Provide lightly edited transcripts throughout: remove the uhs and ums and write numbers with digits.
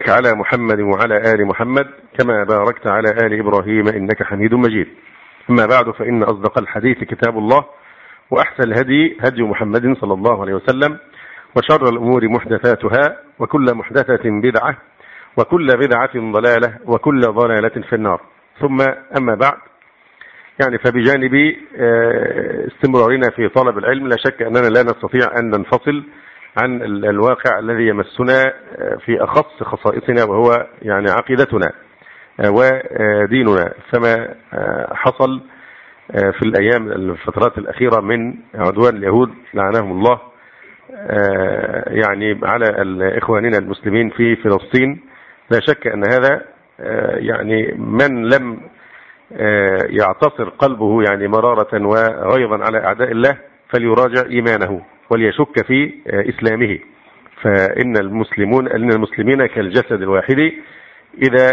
وبارك على محمد وعلى آل محمد كما باركت على آل إبراهيم إنك حميد مجيد. أما بعد، فإن أصدق الحديث كتاب الله، وأحسن الهدي هدي محمد صلى الله عليه وسلم، وشر الأمور محدثاتها، وكل محدثة بدعة، وكل بدعة ضلالة، وكل ضلالة في النار. ثم أما بعد، فبجانب استمرارنا في طلب العلم لا شك أننا لا نستطيع أن ننفصل عن الواقع الذي يمسنا في أخص خصائصنا، وهو عقيدتنا وديننا. فما حصل في الفترات الأخيرة من عدوان اليهود لعنهم الله على إخواننا المسلمين في فلسطين، لا شك أن هذا من لم يعتصر قلبه مرارة وغيظا على أعداء الله فليراجع إيمانه وليشك في إسلامه. فإن المسلمين كالجسد الواحد إذا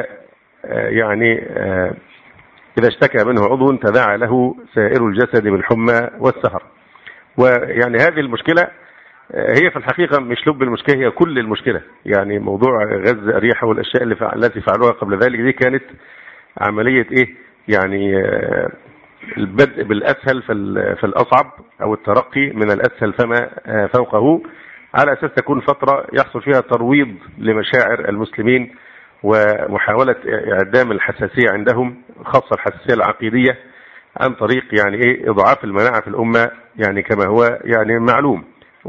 إذا اشتكى منه عضو تداعى له سائر الجسد بالحمى والسهر. هذه المشكلة هي في الحقيقة مش لب المشكلة، هي كل المشكلة. موضوع غزة أريحة والأشياء التي فعلوها قبل ذلك دي كانت عملية البدء بالأسهل فالأصعب، أو الترقي من الأسهل فما فوقه، على أساس تكون فترة يحصل فيها ترويض لمشاعر المسلمين ومحاولة إعدام الحساسية عندهم، خاصة الحساسية العقيدية، عن طريق إضعاف المناعة في الأمة كما هو معلوم.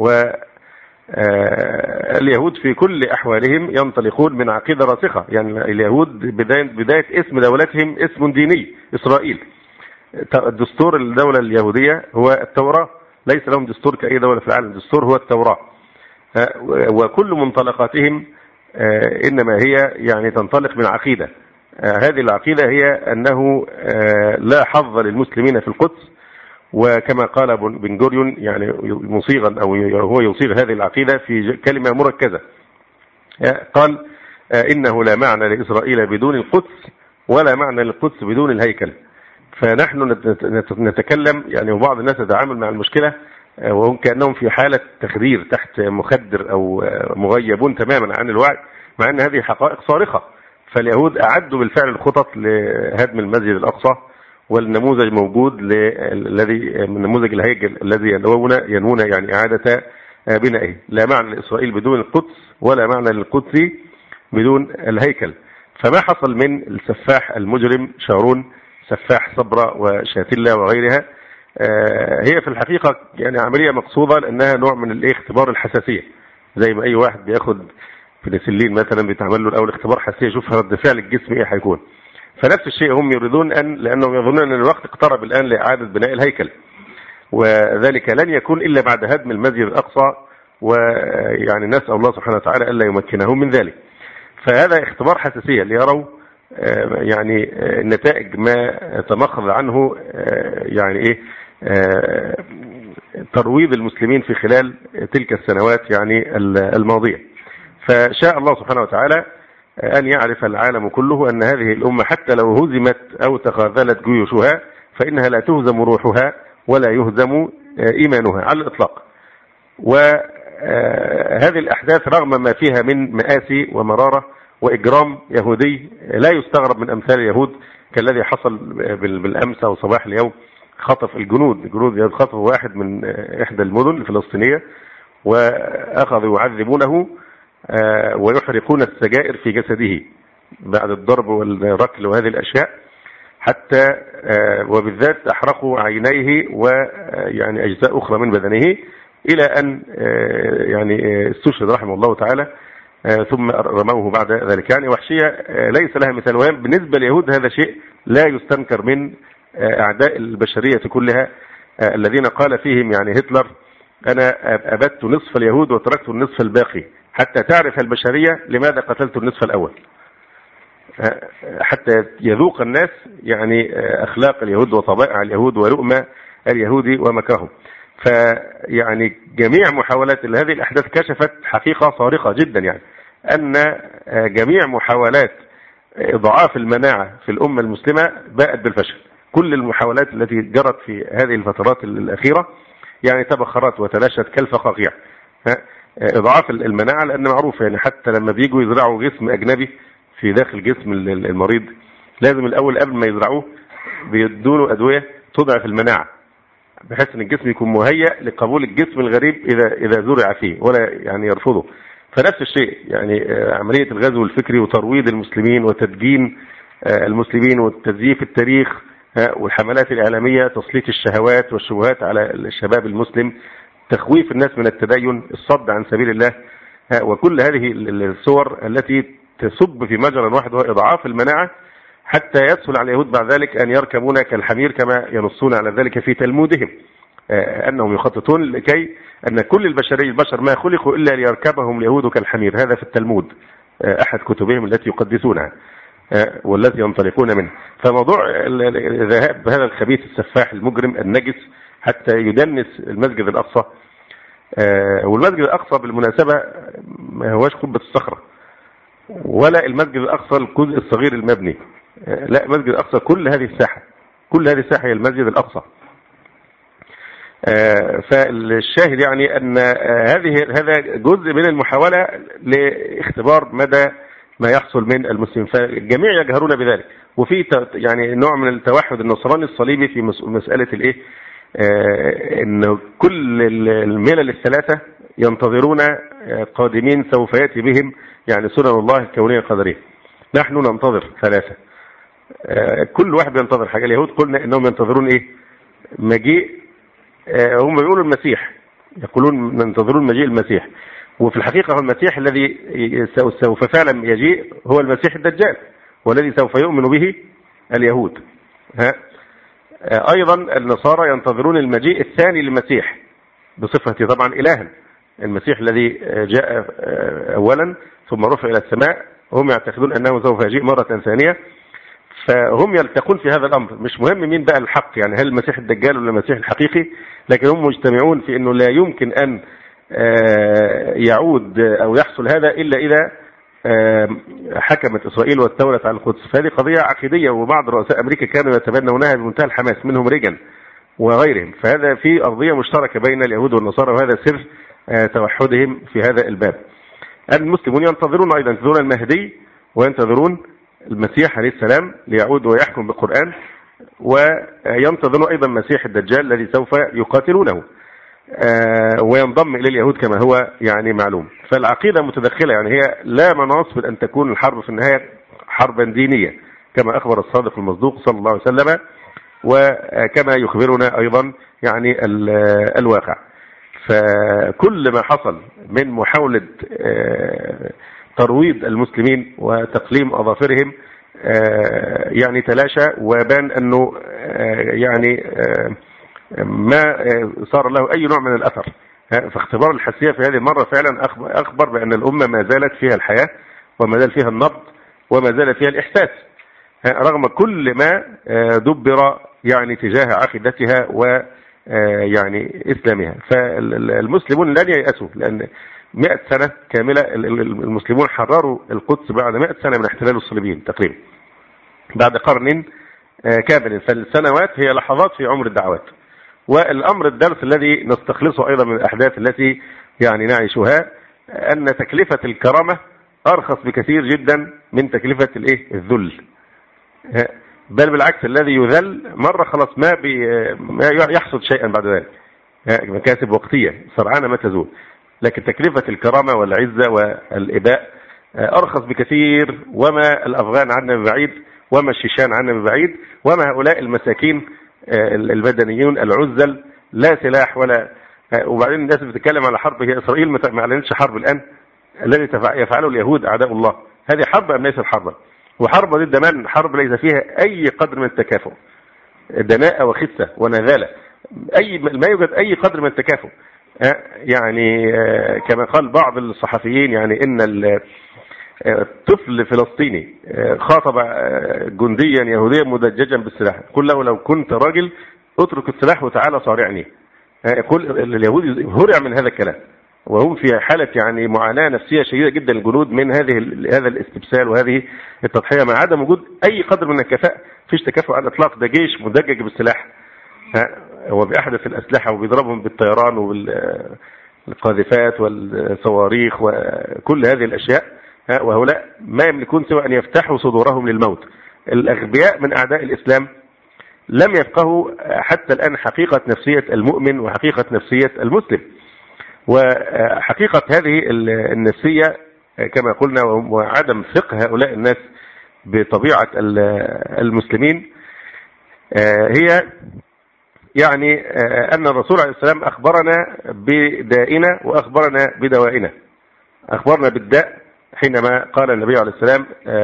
واليهود في كل أحوالهم ينطلقون من عقيدة راسخة. اليهود بداية اسم دولتهم اسم ديني، إسرائيل. دستور الدولة اليهودية هو التوراة، ليس لهم دستور كأي دولة في العالم، دستور هو التوراة. وكل منطلقاتهم إنما هي تنطلق من عقيدة. هذه العقيدة هي أنه لا حظ للمسلمين في القدس، وكما قال بن جوريون مصيغا، أو هو يصيغ هذه العقيدة في كلمة مركزة، قال إنه لا معنى لإسرائيل بدون القدس، ولا معنى للقدس بدون الهيكل. فنحن نتكلم وبعض الناس يتعامل مع المشكلة وهم كأنهم في حالة تخدير تحت مخدر أو مغيبون تماما عن الوعي، مع أن هذه حقائق صارخة. فاليهود أعدوا بالفعل الخطط لهدم المسجد الأقصى، والنموذج موجود الذي من نموذج الهيكل الذي ينوون إعادة بنائه. لا معنى لإسرائيل بدون القدس، ولا معنى للقدس بدون الهيكل. فما حصل من السفاح المجرم شارون، سفاح صبرا وشاتلة وغيرها، هي في الحقيقة عملية مقصودة، لأنها نوع من اختبار الحساسية. زي ما أي واحد بياخد بنسلين مثلا بيتعمل له الأول اختبار حساسية، يشوف رد فعل الجسم إيه هيكون. فنفس الشيء هم يريدون لأنهم يظنون أن الوقت اقترب الآن لإعادة بناء الهيكل، وذلك لن يكون إلا بعد هدم المسجد الأقصى، نسأل الله سبحانه وتعالى ألا يمكنهم من ذلك. فهذا اختبار حساسية ليروا النتائج ما تمخض عنه ترويض المسلمين في خلال تلك السنوات الماضية. فشاء الله سبحانه وتعالى أن يعرف العالم كله أن هذه الأمة حتى لو هزمت أو تخاذلت جيوشها فإنها لا تهزم روحها ولا يهزم إيمانها على الإطلاق. وهذه الأحداث رغم ما فيها من مآسي ومرارة وإجرام يهودي لا يستغرب من أمثال اليهود، كالذي حصل بالأمس أو صباح اليوم، خطف الجنود خطفوا واحد من إحدى المدن الفلسطينية وأخذوا يعذبونه ويحرقون السجائر في جسده بعد الضرب والركل وهذه الأشياء، حتى وبالذات أحرقوا عينيه أجزاء أخرى من بدنه، إلى أن استشهد رحمه الله تعالى، ثم رموه بعد ذلك. وحشية ليس لها مثال. بالنسبة لليهود هذا شيء لا يستنكر من أعداء البشرية كلها، الذين قال فيهم هتلر: أنا أبدت نصف اليهود وتركت النصف الباقي حتى تعرف البشرية لماذا قتلت النصف الأول، حتى يذوق الناس أخلاق اليهود وطبائع اليهود ولؤم اليهود ومكرهم. جميع محاولات هذه الأحداث كشفت حقيقة صارخة جدا، أن جميع محاولات إضعاف المناعة في الأمة المسلمة باءت بالفشل. كل المحاولات التي جرت في هذه الفترات الأخيرة تبخرت وتلاشت كالفقاقيع. إضعاف المناعة، لأن معروف يعني حتى لما بيجوا يزرعوا جسم أجنبي في داخل جسم المريض لازم الأول قبل ما يزرعوه بيدونه أدوية تضعف المناعة بحيث أن الجسم يكون مهيأ لقبول الجسم الغريب إذا زرع فيه ولا يعني يرفضه. فنفس الشيء يعني عملية الغزو الفكري وترويض المسلمين وتدجين المسلمين وتزييف التاريخ والحملات الإعلامية، تسليط الشهوات والشبهات على الشباب المسلم، تخويف الناس من التدين، الصد عن سبيل الله، وكل هذه الصور التي تصب في مجرى واحد وهو إضعاف المناعة حتى يسهل على اليهود بعد ذلك أن يركبون كالحمير كما ينصون على ذلك في تلمودهم، أنهم يخططون لكي أن كل البشر ما خلقوا إلا ليركبهم اليهود كالحمير. هذا في التلمود أحد كتبهم التي يقدسونها والتي ينطلقون منه. فموضوع الذهاب هذا الخبيث السفاح المجرم النجس حتى يدنس المسجد الأقصى، والمسجد الأقصى بالمناسبة ما هواش قبة الصخرة ولا المسجد الأقصى الجزء الصغير المبني، لا، المسجد الأقصى كل هذه الساحة هي المسجد الأقصى. فالشاهد يعني أن هذا جزء من المحاولة لاختبار مدى ما يحصل من المسلمين، فالجميع يجهرون بذلك. وفي يعني نوع من التوحد النصراني الصليبي في مسألة الايه، ان كل الملل الثلاثة ينتظرون قادمين سوف يأتي بهم يعني سنن الله الكونية القدرية. نحن ننتظر ثلاثة، كل واحد ينتظر حاجة. اليهود قلنا انهم ينتظرون ايه؟ مجيء، هم بيقولوا المسيح، يقولون ننتظرون مجيء المسيح، وفي الحقيقة هو المسيح الذي سوف فعلا يجيء هو المسيح الدجال والذي سوف يؤمن به اليهود. أيضا النصارى ينتظرون المجيء الثاني للمسيح بصفته طبعا إلها، المسيح الذي جاء أولا ثم رفع إلى السماء، هم يعتقدون أنه سوف يجيء مرة ثانية. فهم يلتقون في هذا الأمر، مش مهم مين بقى الحق، يعني هل المسيح الدجال ولا المسيح الحقيقي، لكن هم مجتمعون في أنه لا يمكن أن يعود أو يحصل هذا إلا إذا حكمت إسرائيل واستولت على القدس. فهذه قضية عقيدية، وبعض رؤساء أمريكا كانوا يتبنونها بمنتهى الحماس، منهم ريغان وغيرهم. فهذا في أرضية مشتركة بين اليهود والنصارى، وهذا سر توحدهم في هذا الباب. المسلمون ينتظرون أيضا، ينتظرون المهدي وينتظرون المسيح عليه السلام ليعود ويحكم بالقرآن، وينتظرون أيضا المسيح الدجال الذي سوف يقاتلونه وينضم إلى اليهود كما هو يعني معلوم. فالعقيدة متدخلة، يعني هي لا مناص من أن تكون الحرب في النهاية حربا دينية كما أخبر الصادق المصدوق صلى الله عليه وسلم، وكما يخبرنا أيضا يعني الواقع. فكل ما حصل من محاولة ترويض المسلمين وتقليم أظافرهم يعني تلاشى، وبان أنه يعني ما صار له أي نوع من الأثر. فاختبار الحساسية في هذه المرة فعلا أخبر بأن الأمة ما زالت فيها الحياة وما زال فيها النبض وما زال فيها الإحساس رغم كل ما دبر يعني تجاه عقيدتها ويعني إسلامها. فالمسلمون لن ييأسوا، لأن 100 سنة كاملة المسلمون حرروا القدس بعد 100 سنة من احتلال الصليبيين تقريبا، بعد قرن كامل. فالسنوات هي لحظات في عمر الدعوات. والأمر الدرس الذي نستخلصه أيضا من الأحداث التي يعني نعيشها أن تكلفة الكرامة أرخص بكثير جدا من تكلفة الذل، بل بالعكس الذي يذل مرة خلاص ما يحصد شيئا بعد ذلك، مكاسب وقتية سرعان ما تزول. لكن تكلفة الكرامة والعزة والإباء أرخص بكثير، وما الأفغان عنا ببعيد، وما الشيشان عنا ببعيد، وما هؤلاء المساكين البدنيون العزل لا سلاح ولا. وبعدين الناس بتتكلم على حرب، هي إسرائيل ما أعلنتش حرب الآن، الذي يفعله اليهود أعداء الله. هذه حرب أم ليست حربا؟ وحرب ضد من؟ حرب ليس فيها أي قدر من التكافؤ، دناءة وخسة ونذالة، ما يوجد أي قدر من التكافؤ. يعني كما قال بعض الصحفيين يعني إن طفل فلسطيني خاطب جنديا يهوديا مدججا بالسلاح، قل له لو كنت راجل اترك السلاح وتعالى صارعني. يقول اليهود هرع من هذا الكلام، وهم في حالة يعني معاناة نفسية شديدة جدا الجنود من هذا الاستبسال وهذه التضحية، مع عدم وجود أي قدر من الكفاءة. فيش تكافؤ على الإطلاق، ده جيش مدجج بالسلاح، هو بأحدث الأسلحة وبيضربهم بالطيران القاذفات والصواريخ وكل هذه الأشياء، وهؤلاء ما يملكون سوى أن يفتحوا صدورهم للموت. الأغبياء من أعداء الإسلام لم يفقهوا حتى الآن حقيقة نفسية المؤمن وحقيقة نفسية المسلم. وحقيقة هذه النفسية كما قلنا وعدم فقه هؤلاء الناس بطبيعة المسلمين هي يعني أن الرسول عليه السلام أخبرنا بدائنا وأخبرنا بدوائنا. أخبرنا بالداء حينما قال النبي عليه السلام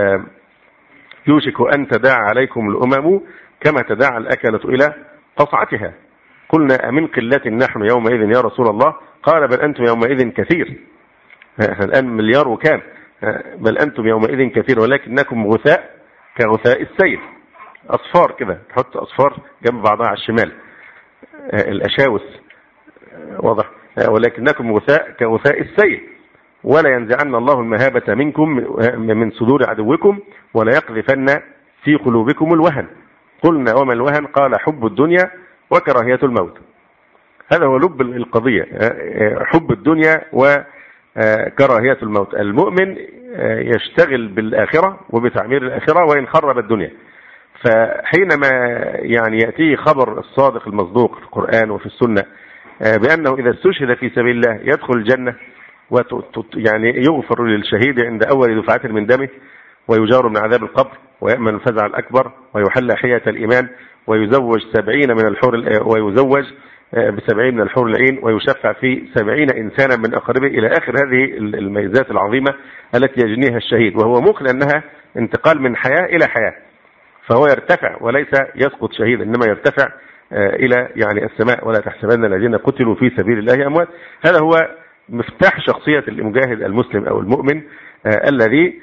يوشك أن تداعى عليكم الأمم كما تداعى الأكلة إلى قصعتها. قلنا أمن قلة نحن يومئذ يا رسول الله؟ قال بل أنتم يومئذ كثير. الآن مليار وكام، بل أنتم يومئذ كثير ولكنكم غثاء كغثاء السيل. أصفار كده، تحط أصفار جنب بعضها على الشمال، الأشاوس واضح، ولكنكم غثاء كغثاء السيل ولا ينزعن الله المهابة منكم من صدور عدوكم ولا يقذفن في قلوبكم الوهن. قلنا وما الوهن؟ قال حب الدنيا وكراهية الموت. هذا هو لب القضية، حب الدنيا وكراهية الموت. المؤمن يشتغل بالآخرة وبتعمير الآخرة وإن خرب الدنيا. فحينما يعني يأتيه خبر الصادق المصدوق في القرآن وفي السنة بأنه إذا استشهد في سبيل الله يدخل الجنة يعني يغفر للشهيد عند أول دفعة من دمه ويجار من عذاب القبر ويأمن الفزع الأكبر ويحل حية الإيمان ويزوج 70 من الحور ويزوج ب70 من الحور العين ويشفع في 70 إنسانا من أقربه إلى آخر هذه الميزات العظيمة التي يجنيها الشهيد، وهو موقن أنها انتقال من حياة إلى حياة. فهو يرتفع وليس يسقط شهيد، إنما يرتفع إلى يعني السماء. ولا تحسبن الذين قتلوا في سبيل الله أموات. هذا هو مفتاح شخصية المجاهد المسلم أو المؤمن الذي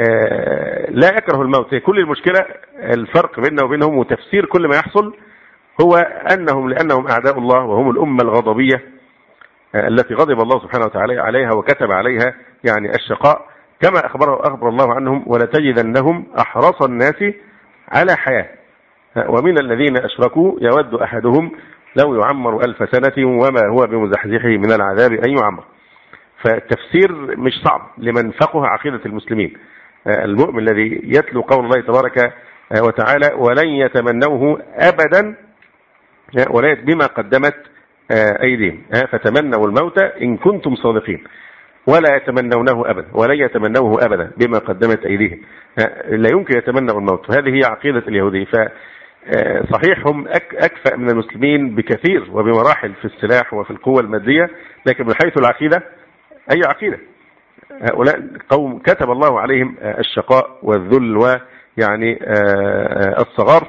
لا يكره الموت. كل المشكلة الفرق بيننا وبينهم وتفسير كل ما يحصل هو لأنهم أعداء الله وهم الأمة الغضبية التي غضب الله سبحانه وتعالى عليها وكتب عليها يعني الشقاء، كما أخبر الله عنهم ولتجدنهم أحرص الناس على حياة ومن الذين أشركوا يود أحدهم لو يعمر 1000 سنة وما هو بمزحزحه من العذاب أن يعمر. فالتفسير مش صعب لمن فقه عقيدة المسلمين. المؤمن الذي يتلو قول الله تبارك وتعالى ولن يتمنوه أبدا ولا بما قدمت أيديهم فتمنوا الموت إن كنتم صادقين ولا يتمنونه أبدا ولن يتمنوه أبدا بما قدمت أيديهم. لا يمكن يتمنوا الموت، وهذه هي عقيدة اليهودية. فصحيح هم أكفأ من المسلمين بكثير وبمراحل في السلاح وفي القوة المادية، لكن من حيث العقيدة أي عقيدة؟ هؤلاء قوم كتب الله عليهم الشقاء والذل ويعني الصغار.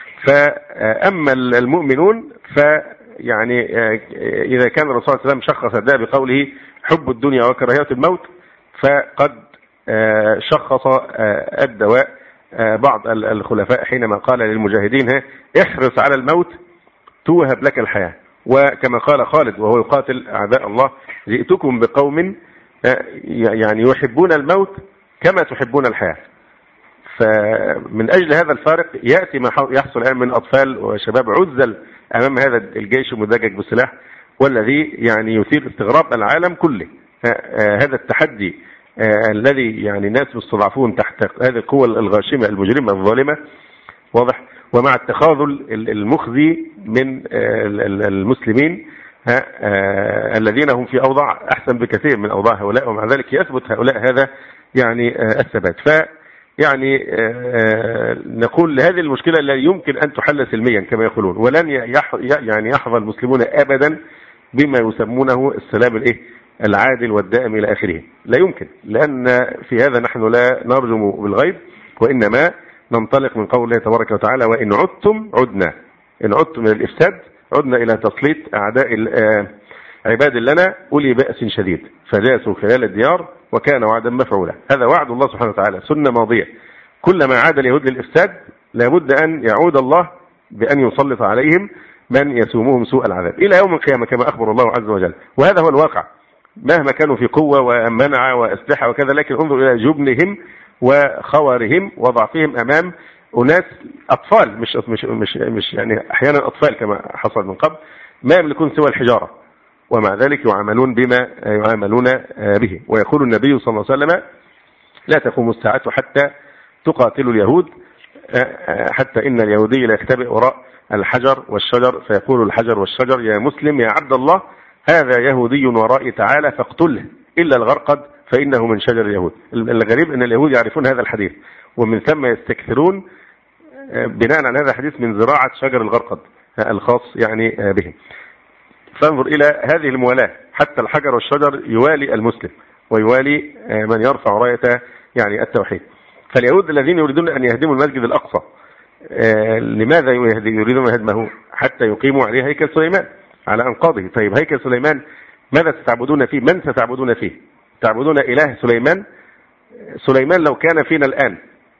فأما المؤمنون فيعني إذا كان الرسول صلى الله عليه وسلم شخص ده بقوله حب الدنيا وكراهية الموت، فقد شخص الدواء بعض الخلفاء حينما قال للمجاهدين احرص على الموت توهب لك الحياة. وكما قال خالد وهو يقاتل أعداء الله جئتكم بقوم يعني يحبون الموت كما تحبون الحياة. فمن أجل هذا الفارق يأتي ما يحصل الآن من أطفال وشباب عزل أمام هذا الجيش المدجج بالسلاح والذي يعني يثير استغراب العالم كله. هذا التحدي الذي يعني الناس مستضعفون تحت هذه القوة الغاشمة المجرمة الظالمة واضح، ومع التخاذل المخزي من المسلمين الذين هم في أوضاع أحسن بكثير من أوضاع هؤلاء، ومع ذلك يثبت هؤلاء هذا يعني الثبات. يعني نقول هذه المشكلة لا يمكن أن تحل سلميا كما يقولون، ولن يعني يحظى المسلمون أبدا بما يسمونه السلام العادل والدائم إلى آخره. لا يمكن، لأن في هذا نحن لا نرجم بالغيب وإنما ننطلق من قول الله تبارك وتعالى وإن عدتم عدنا. إن عدتم من الإفساد عدنا إلى تسليط أعداء عباد لنا أولي بأس شديد فجاسوا خلال الديار وكان وعدا مفعولا. هذا وعد الله سبحانه وتعالى سنة ماضية. كلما عاد اليهود للإفساد لابد أن يعود الله بأن يسلط عليهم من يسومهم سوء العذاب إلى يوم القيامة كما أخبر الله عز وجل. وهذا هو الواقع مهما كانوا في قوة ومنع وأسلحة وكذا، لكن انظر إلى جبنهم وخوارهم وضعفهم أمام أناس أطفال مش يعني أحيانا أطفال كما حصل من قبل ما يملكون سوى الحجارة ومع ذلك يعاملون بما يعاملون به. ويقول النبي صلى الله عليه وسلم لا تقوم الساعة حتى تقاتلوا اليهود، حتى إن اليهودي لا يختبئ وراء الحجر والشجر فيقول الحجر والشجر يا مسلم يا عبد الله هذا يهودي ورائي تعالى فاقتله إلا الغرقد فإنه من شجر اليهود. الغريب أن اليهود يعرفون هذا الحديث ومن ثم يستكثرون بناء على هذا الحديث من زراعة شجر الغرقد الخاص يعني بهم. فانظر إلى هذه الموالاة، حتى الحجر والشجر يوالي المسلم ويوالي من يرفع راية يعني التوحيد. فاليهود الذين يريدون أن يهدموا المسجد الأقصى لماذا يريدون هدمه؟ حتى يقيموا عليه هيكل سليمان على أنقاضه. طيب هيكل سليمان ماذا ستعبدون فيه؟ من ستعبدون فيه؟ تعبدون إله سليمان؟ سليمان لو كان فينا الآن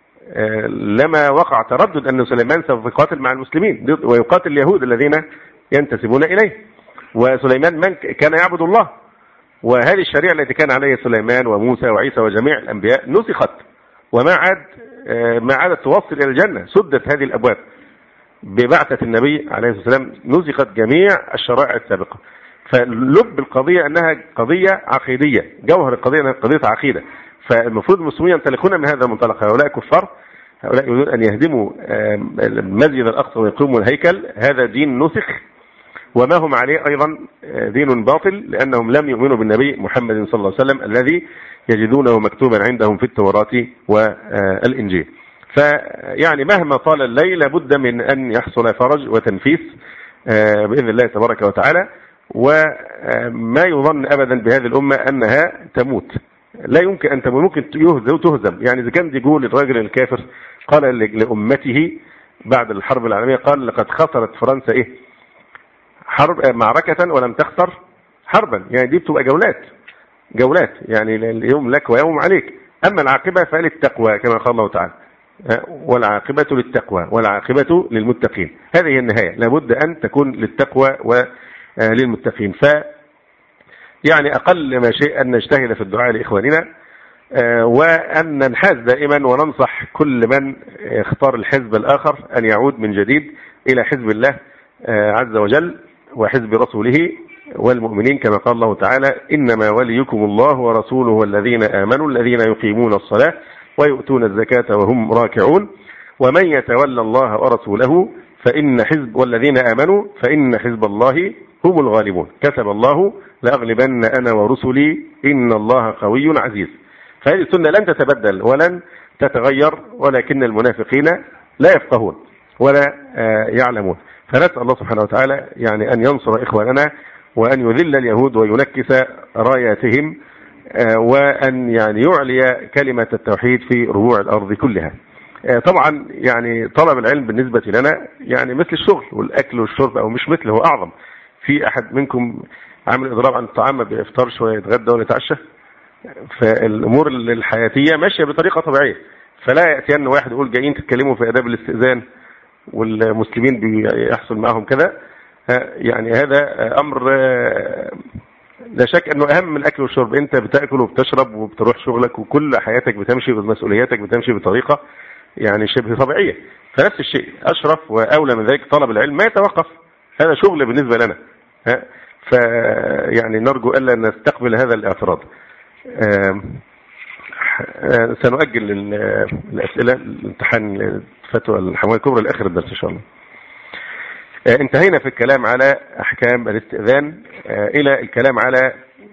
لما وقع تردد أن سليمان سوف يقاتل مع المسلمين ويقاتل اليهود الذين ينتسبون إليه. وسليمان من كان يعبد الله، وهذه الشريعة التي كان عليها سليمان وموسى وعيسى وجميع الأنبياء نسخت وما عادت توصل إلى الجنة. سدت هذه الأبواب ببعثة النبي عليه الصلاة والسلام، نسخت جميع الشرائع السابقة. فلب القضية أنها قضية عقيدية، جوهر القضية أنها قضية عقيدة. فالمفروض المسلمين ينطلقون من هذا المنطلق. هؤلاء كفار، هؤلاء يريدون أن يهدموا المسجد الأقصى ويقيموا الهيكل، هذا دين نسخ وما هم عليه أيضا دين باطل، لأنهم لم يؤمنوا بالنبي محمد صلى الله عليه وسلم الذي يجدونه مكتوبا عندهم في التوراة والإنجيل. فيعني مهما طال الليل لابد من أن يحصل فرج وتنفيس بإذن الله تبارك وتعالى. وما يظن أبدا بهذه الأمة أنها تموت، لا يمكن أن تموت، ممكن تهزم. يعني إذا كان يقول الراجل الكافر قال لأمته بعد الحرب العالمية، قال لقد خسرت فرنسا حرب معركة ولم تخسر حربا. يعني دي بتبقى جولات، يعني اليوم لك ويوم عليك. أما العاقبة فللتقوى كما قال الله تعالى، والعاقبة للتقوى والعاقبة للمتقين. هذه هي النهاية، لابد أن تكون للتقوى وللمتقين. يعني أقل ما شيء أن نجتهد في الدعاء لإخواننا، وأن ننحاز دائما وننصح كل من اختار الحزب الآخر أن يعود من جديد إلى حزب الله عز وجل وحزب رسوله والمؤمنين، كما قال الله تعالى إنما وليكم الله ورسوله والذين آمنوا الذين يقيمون الصلاة ويؤتون الزكاة وهم راكعون ومن يتولى الله ورسوله فإن حزب والذين آمنوا فإن حزب الله هم الغالبون كتب الله لأغلبن أنا ورسلي إن الله قوي عزيز. فهذه السنة لن تتبدل ولن تتغير، ولكن المنافقين لا يفقهون ولا يعلمون. فنسأل الله سبحانه وتعالى يعني أن ينصر إخواننا وأن يذل اليهود وينكس راياتهم، وأن يعني يعلي كلمة التوحيد في ربوع الأرض كلها. طبعا يعني طلب العلم بالنسبة لنا يعني مثل الشغل والأكل والشرب، أو مش مثله، هو أعظم. في أحد منكم عامل إضراب عن الطعام، ما بيفطر شوية يتغدى ولا يتعشى؟ فالأمور الحياتية ماشية بطريقة طبيعية، فلا يأتي أن واحد يقول جايين تتكلموا في آداب الاستئذان والمسلمين بيحصل معهم كذا. يعني هذا أمر لا شك أنه أهم من الأكل والشرب. أنت بتأكل وبتشرب وبتروح شغلك وكل حياتك بتمشي ومسؤولياتك بتمشي بطريقة يعني شبه طبيعية. فنفس الشيء أشرف وأولى من ذلك طلب العلم ما يتوقف، هذا شغل بالنسبة لنا. فيعني نرجو ألا نستقبل هذا الاعتراض. سنؤجل الأسئلة الامتحان فتوى الحموية الكبرى لآخر الدرس إن شاء الله. انتهينا في الكلام على أحكام الاستئذان إلى الكلام على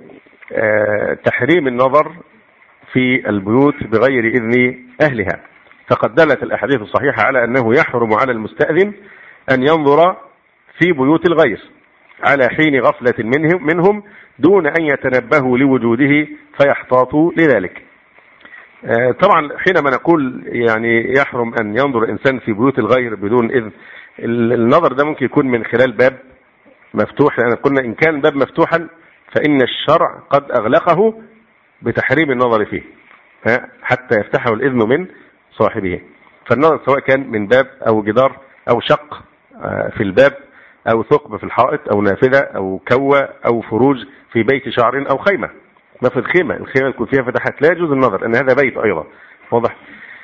تحريم النظر في البيوت بغير إذن أهلها. فقد دلت الأحاديث الصحيحة على أنه يحرم على المستأذن أن ينظر في بيوت الغير على حين غفلة منهم دون أن يتنبهوا لوجوده فيحتاطوا لذلك. طبعا حينما نقول يعني يحرم أن ينظر إنسان في بيوت الغير بدون إذن، النظر ده ممكن يكون من خلال باب مفتوح، لأن قلنا إن كان باب مفتوحا فإن الشرع قد أغلقه بتحريم النظر فيه حتى يفتحه الإذن من صاحبه. فالنظر سواء كان من باب أو جدار أو شق في الباب أو ثقب في الحائط أو نافذة أو كوة أو فروج في بيت شعر أو خيمة. ما في الخيمة يكون فيها فتحات لا يجوز النظر، أن هذا بيت أيضا واضح.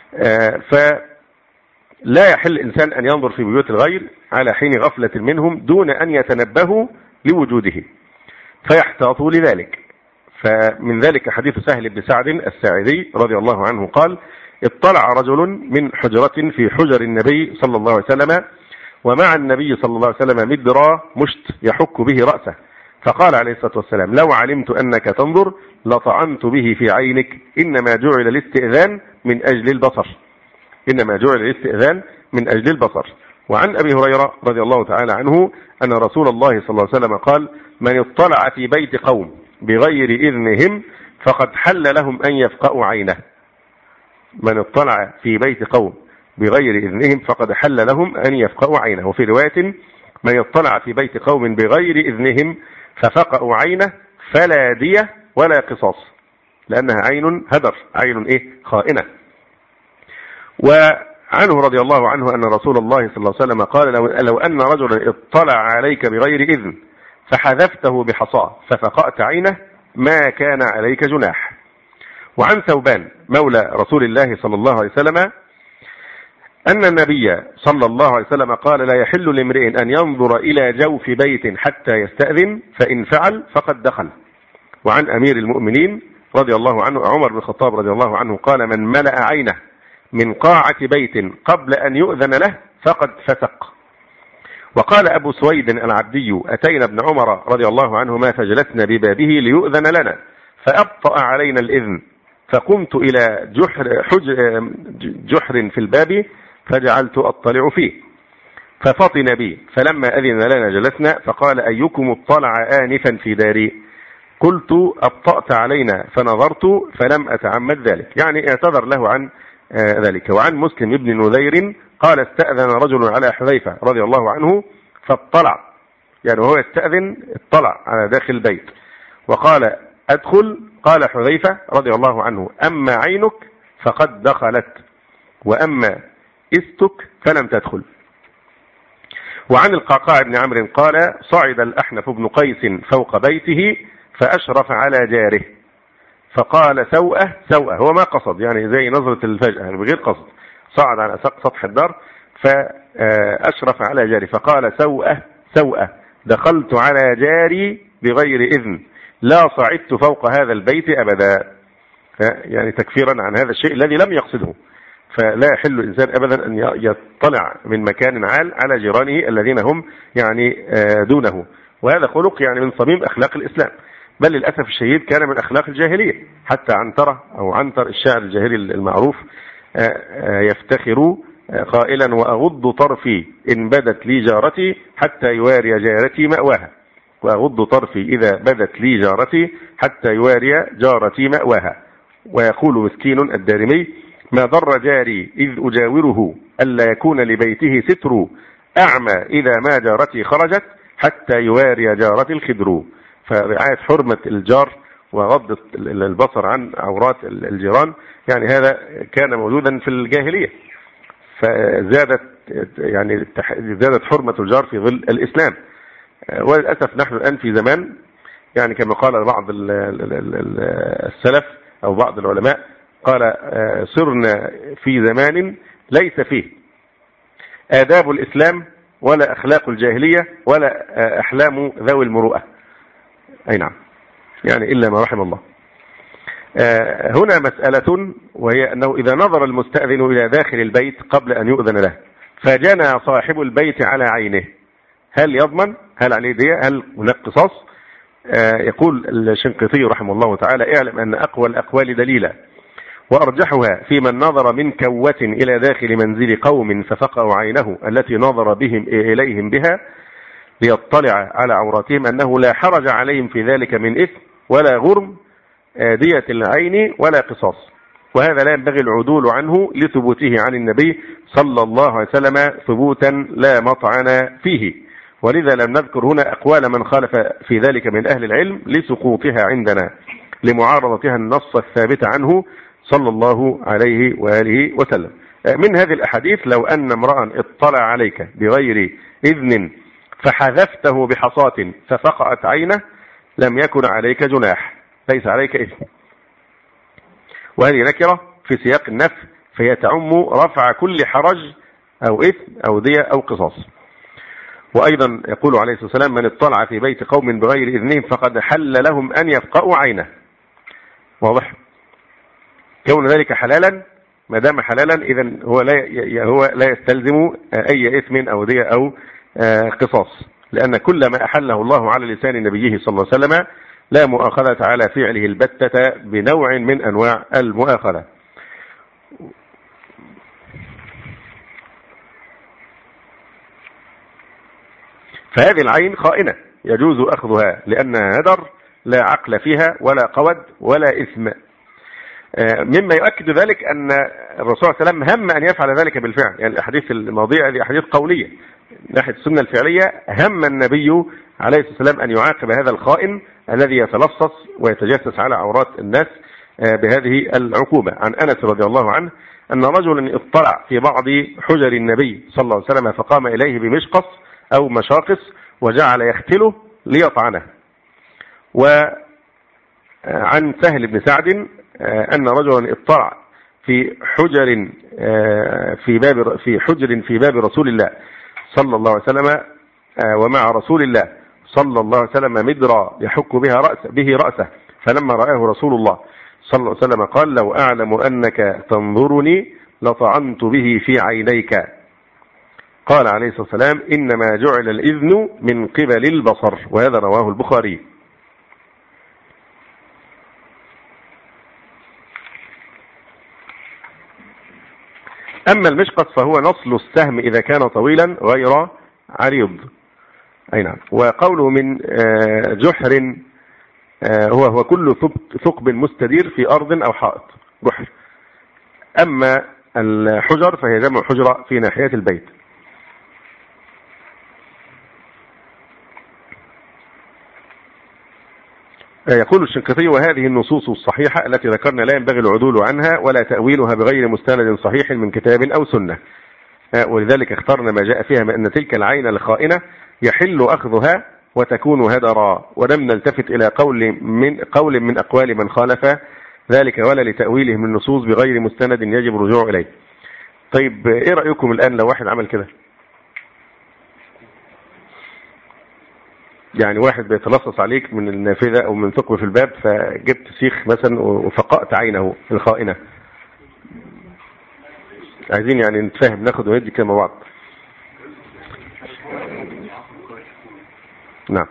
فلا يحل إنسان أن ينظر في بيوت الغير على حين غفلة منهم دون أن يتنبهوا لوجوده. فيحتاطوا لذلك. فمن ذلك حديث سهل بن سعد الساعدي رضي الله عنه قال: اطلع رجل من حجرة في حجر النبي صلى الله عليه وسلم، ومع النبي صلى الله عليه وسلم مدرا مشت يحك به رأسه، فقال عليه الصلاة والسلام: لو علمت أنك تنظر لطعنت به في عينك، إنما جعل الاستئذان من أجل البصر. إنما جعل الاستئذان من أجل البصر. وعن أبي هريرة رضي الله تعالى عنه أن رسول الله صلى الله عليه وسلم قال: من اطلع في بيت قوم بغير إذنهم فقد حل لهم أن يفقأوا عينه. من اطلع في بيت قوم بغير إذنهم فقد حل لهم أن يفقأوا عينه. وفي رواية: من اطلع في بيت قوم بغير إذنهم ففقأوا عينه فلا دية ولا قصاص، لأنها عين هدر، عين خائنة. وعنه رضي الله عنه أن رسول الله صلى الله عليه وسلم قال: لو أن رجلا اطلع عليك بغير إذن فحذفته بحصاه ففقأت عينه ما كان عليك جناح. وعن ثوبان مولى رسول الله صلى الله عليه وسلم أن النبي صلى الله عليه وسلم قال: لا يحل لامرئ أن ينظر إلى جوف بيت حتى يستأذن، فإن فعل فقد دخل. وعن أمير المؤمنين رضي الله عنه عمر بن الخطاب رضي الله عنه قال: من ملأ عينه من قاعة بيت قبل أن يؤذن له فقد فسق. وقال أبو سويد العبدي: أتينا ابن عمر رضي الله عنهما فجلسنا ببابه ليؤذن لنا، فأبطأ علينا الإذن، فقمت إلى جحر في الباب فجعلت أطلع فيه، ففطن بي، فلما أذن لنا جلسنا، فقال: أيكم اطلع آنفا في داري؟ قلت: أبطأت علينا فنظرت فلم أتعمد ذلك، يعني اعتذر له عن ذلك. وعن مسلم بن نذير قال: استأذن رجل على حذيفة رضي الله عنه فاطلع، يعني وهو يستأذن اطلع على داخل البيت وقال: أدخل. قال حذيفة رضي الله عنه: أما عينك فقد دخلت، وأما استك فلم تدخل. وعن القعقاع بن عمرو قال: صعد الأحنف بن قيس فوق بيته فأشرف على جاره فقال: سوءة سوءة، هو ما قصد، يعني زي نظرة الفجأة يعني بغير قصد، صعد على سطح الدار فأشرف على جاره فقال: سوءة سوءة، دخلت على جاري بغير إذن، لا صعدت فوق هذا البيت أبدا، يعني تكفيرا عن هذا الشيء الذي لم يقصده. فلا يحل الإنسان أبدا أن يطلع من مكان عال على جيرانه الذين هم يعني دونه، وهذا خلق يعني من صميم أخلاق الإسلام، بل للأسف الشديد كان من أخلاق الجاهلية. حتى عنتر الشاعر الجاهلي المعروف يفتخر قائلا: وأغض طرفي إن بدت لي جارتي حتى يواري جارتي مأواها. وأغض طرفي إذا بدت لي جارتي حتى يواري جارتي مأواها. ويقول مسكين الدارمي: ما ضر جاري إذ أجاوره ألا يكون لبيته ستر، أعمى إذا ما جارتي خرجت حتى يواري جارتي الخدر. فرعاية حرمة الجار وغض البصر عن عورات الجيران يعني هذا كان موجودا في الجاهلية، فزادت يعني زادت حرمة الجار في ظل الإسلام. وللأسف نحن الآن في زمان يعني كما قال بعض السلف أو بعض العلماء قال: صرنا في زمان ليس فيه آداب الإسلام ولا أخلاق الجاهلية ولا أحلام ذوي المروءة. أي نعم، يعني إلا ما رحم الله. هنا مسألة، وهي أنه إذا نظر المستأذن إلى داخل البيت قبل أن يؤذن له فجنى صاحب البيت على عينه، هل يضمن؟ هل عليه دية؟ هل هناك قصاص؟ يقول الشنقيطي رحمه الله تعالى: اعلم أن أقوى الأقوال دليلا وأرجحها في من نظر من كوة إلى داخل منزل قوم ففقأوا عينه التي نظر بهم إليهم بها ليطلع على عوراتهم أنه لا حرج عليهم في ذلك من إثم ولا غرم دية العين ولا قصاص. وهذا لا ينبغي العدول عنه لثبوته عن النبي صلى الله عليه وسلم ثبوتا لا مطعن فيه، ولذا لم نذكر هنا أقوال من خالف في ذلك من أهل العلم لسقوطها عندنا لمعارضتها النص الثابت عنه صلى الله عليه وآله وسلم. من هذه الأحاديث: لو أن امرأ اطلع عليك بغير إذن فحذفته بحصاة ففقأت عينه لم يكن عليك جناح، ليس عليك إثم. وهذه نكرة في سياق النفي، فهي تعم رفع كل حرج أو إثم أو دية أو قصاص. وأيضا يقول عليه الصلاة والسلام: من اطلع في بيت قوم بغير إذنهم فقد حل لهم أن يفقأوا عينه. واضح؟ كون ذلك حلالا، ما دام حلالا إذن هو لا يستلزم أي إثم أو دية أو قصاص، لأن كل ما أحله الله على لسان نبيه صلى الله عليه وسلم لا مؤاخذة على فعله البتة بنوع من أنواع المؤاخذة. فهذه العين خائنة يجوز أخذها لأنها هدر لا عقل فيها ولا قود ولا إثم. مما يؤكد ذلك أن الرسول صلى الله عليه وسلم هم أن يفعل ذلك بالفعل، يعني الأحاديث الماضية هذه أحاديث قولية من ناحية السنة الفعلية. هم النبي عليه الصلاة والسلام أن يعاقب هذا الخائن الذي يتلصص ويتجسس على عورات الناس بهذه العقوبة. عن أنس رضي الله عنه أن رجلا اطلع في بعض حجر النبي صلى الله عليه وسلم فقام إليه بمشقص أو مشاقص وجعل يختله ليطعنه. وعن سهل بن سعد أن رجلا اطلع في حجر في باب رسول الله صلى الله عليه وسلم ومع رسول الله صلى الله عليه وسلم مدرا يحك به رأسه، فلما رآه رسول الله صلى الله عليه وسلم قال: لو أعلم أنك تنظرني لطعنت به في عينيك. قال عليه الصلاة والسلام: إنما جعل الإذن من قبل البصر. وهذا رواه البخاري. أما المشقص فهو نصل السهم إذا كان طويلا غير عريض. أي نعم. وقوله من جحر هو كل ثقب مستدير في أرض أو حائط، جحر. أما الحجر فهي جمع حجرة في ناحية البيت. يقول الشنقيطي: وهذه النصوص الصحيحة التي ذكرنا لا ينبغي العدول عنها ولا تأويلها بغير مستند صحيح من كتاب أو سنة، ولذلك اخترنا ما جاء فيها من أن تلك العين الخائنة يحل أخذها وتكون هدرا، ولم نلتفت إلى قول من أقوال من خالف ذلك ولا لتأويله من النصوص بغير مستند يجب الرجوع إليه. طيب إيه رأيكم الآن لو واحد عمل كده؟ يعني واحد بيتلصص عليك من النافذة أو من ثقب في الباب، فجبت سيخ مثلا وفقأت عينه الخائنة. عايزين يعني نتفاهم، ناخد وندي كده مع بعض. نعم.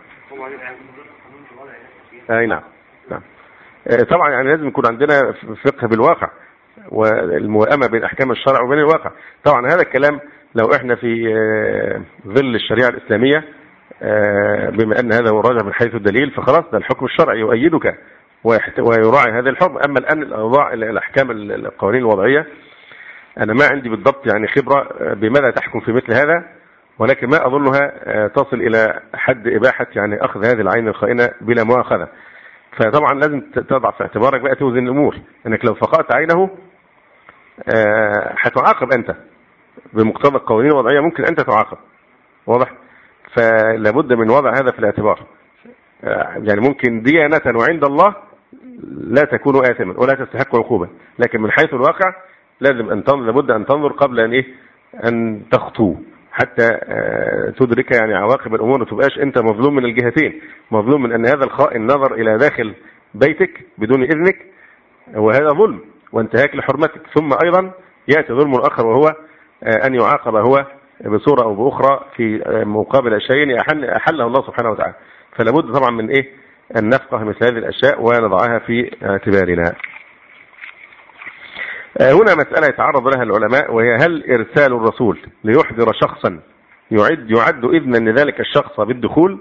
أي نعم. نعم. طبعا يعني لازم يكون عندنا فقه بالواقع والموائمة بين أحكام الشرع وبين الواقع. طبعا هذا الكلام لو احنا في ظل الشريعة الإسلامية، بما أن هذا هو الراجع من حيث الدليل، فخلاص ده الحكم الشرعي يؤيدك ويراعي هذا الحكم. أما الآن الأحكام القوانين الوضعية أنا ما عندي بالضبط يعني خبرة بماذا تحكم في مثل هذا، ولكن ما أظنها تصل إلى حد إباحة يعني أخذ هذه العين الخائنة بلا مؤاخذة. فطبعا لازم تضع في اعتبارك بقى توزن الأمور، أنك لو فقأت عينه هتعاقب أنت بمقتضى القوانين الوضعية، ممكن أنت تعاقب. واضح؟ فلابد من وضع هذا في الاعتبار. يعني ممكن ديانة وعند الله لا تكون آثما ولا تستحق عقوبة، لكن من حيث الواقع لابد أن تنظر قبل أن تخطو حتى تدرك يعني عواقب الأمور، ما تبقاش أنت مظلوم من الجهتين، مظلوم من أن هذا الخائن نظر إلى داخل بيتك بدون إذنك، وهذا ظلم وانتهاك لحرمتك. ثم أيضا يأتي ظلم آخر وهو أن يعاقب هو بصورة أو بأخرى في مقابل شيء أحله الله سبحانه وتعالى. فلابد طبعا من أن نفقه مثل هذه الأشياء ونضعها في اعتبارنا. هنا مسألة يتعرض لها العلماء، وهي هل إرسال الرسول ليحضر شخصا يعد إذنا لذلك الشخص بالدخول؟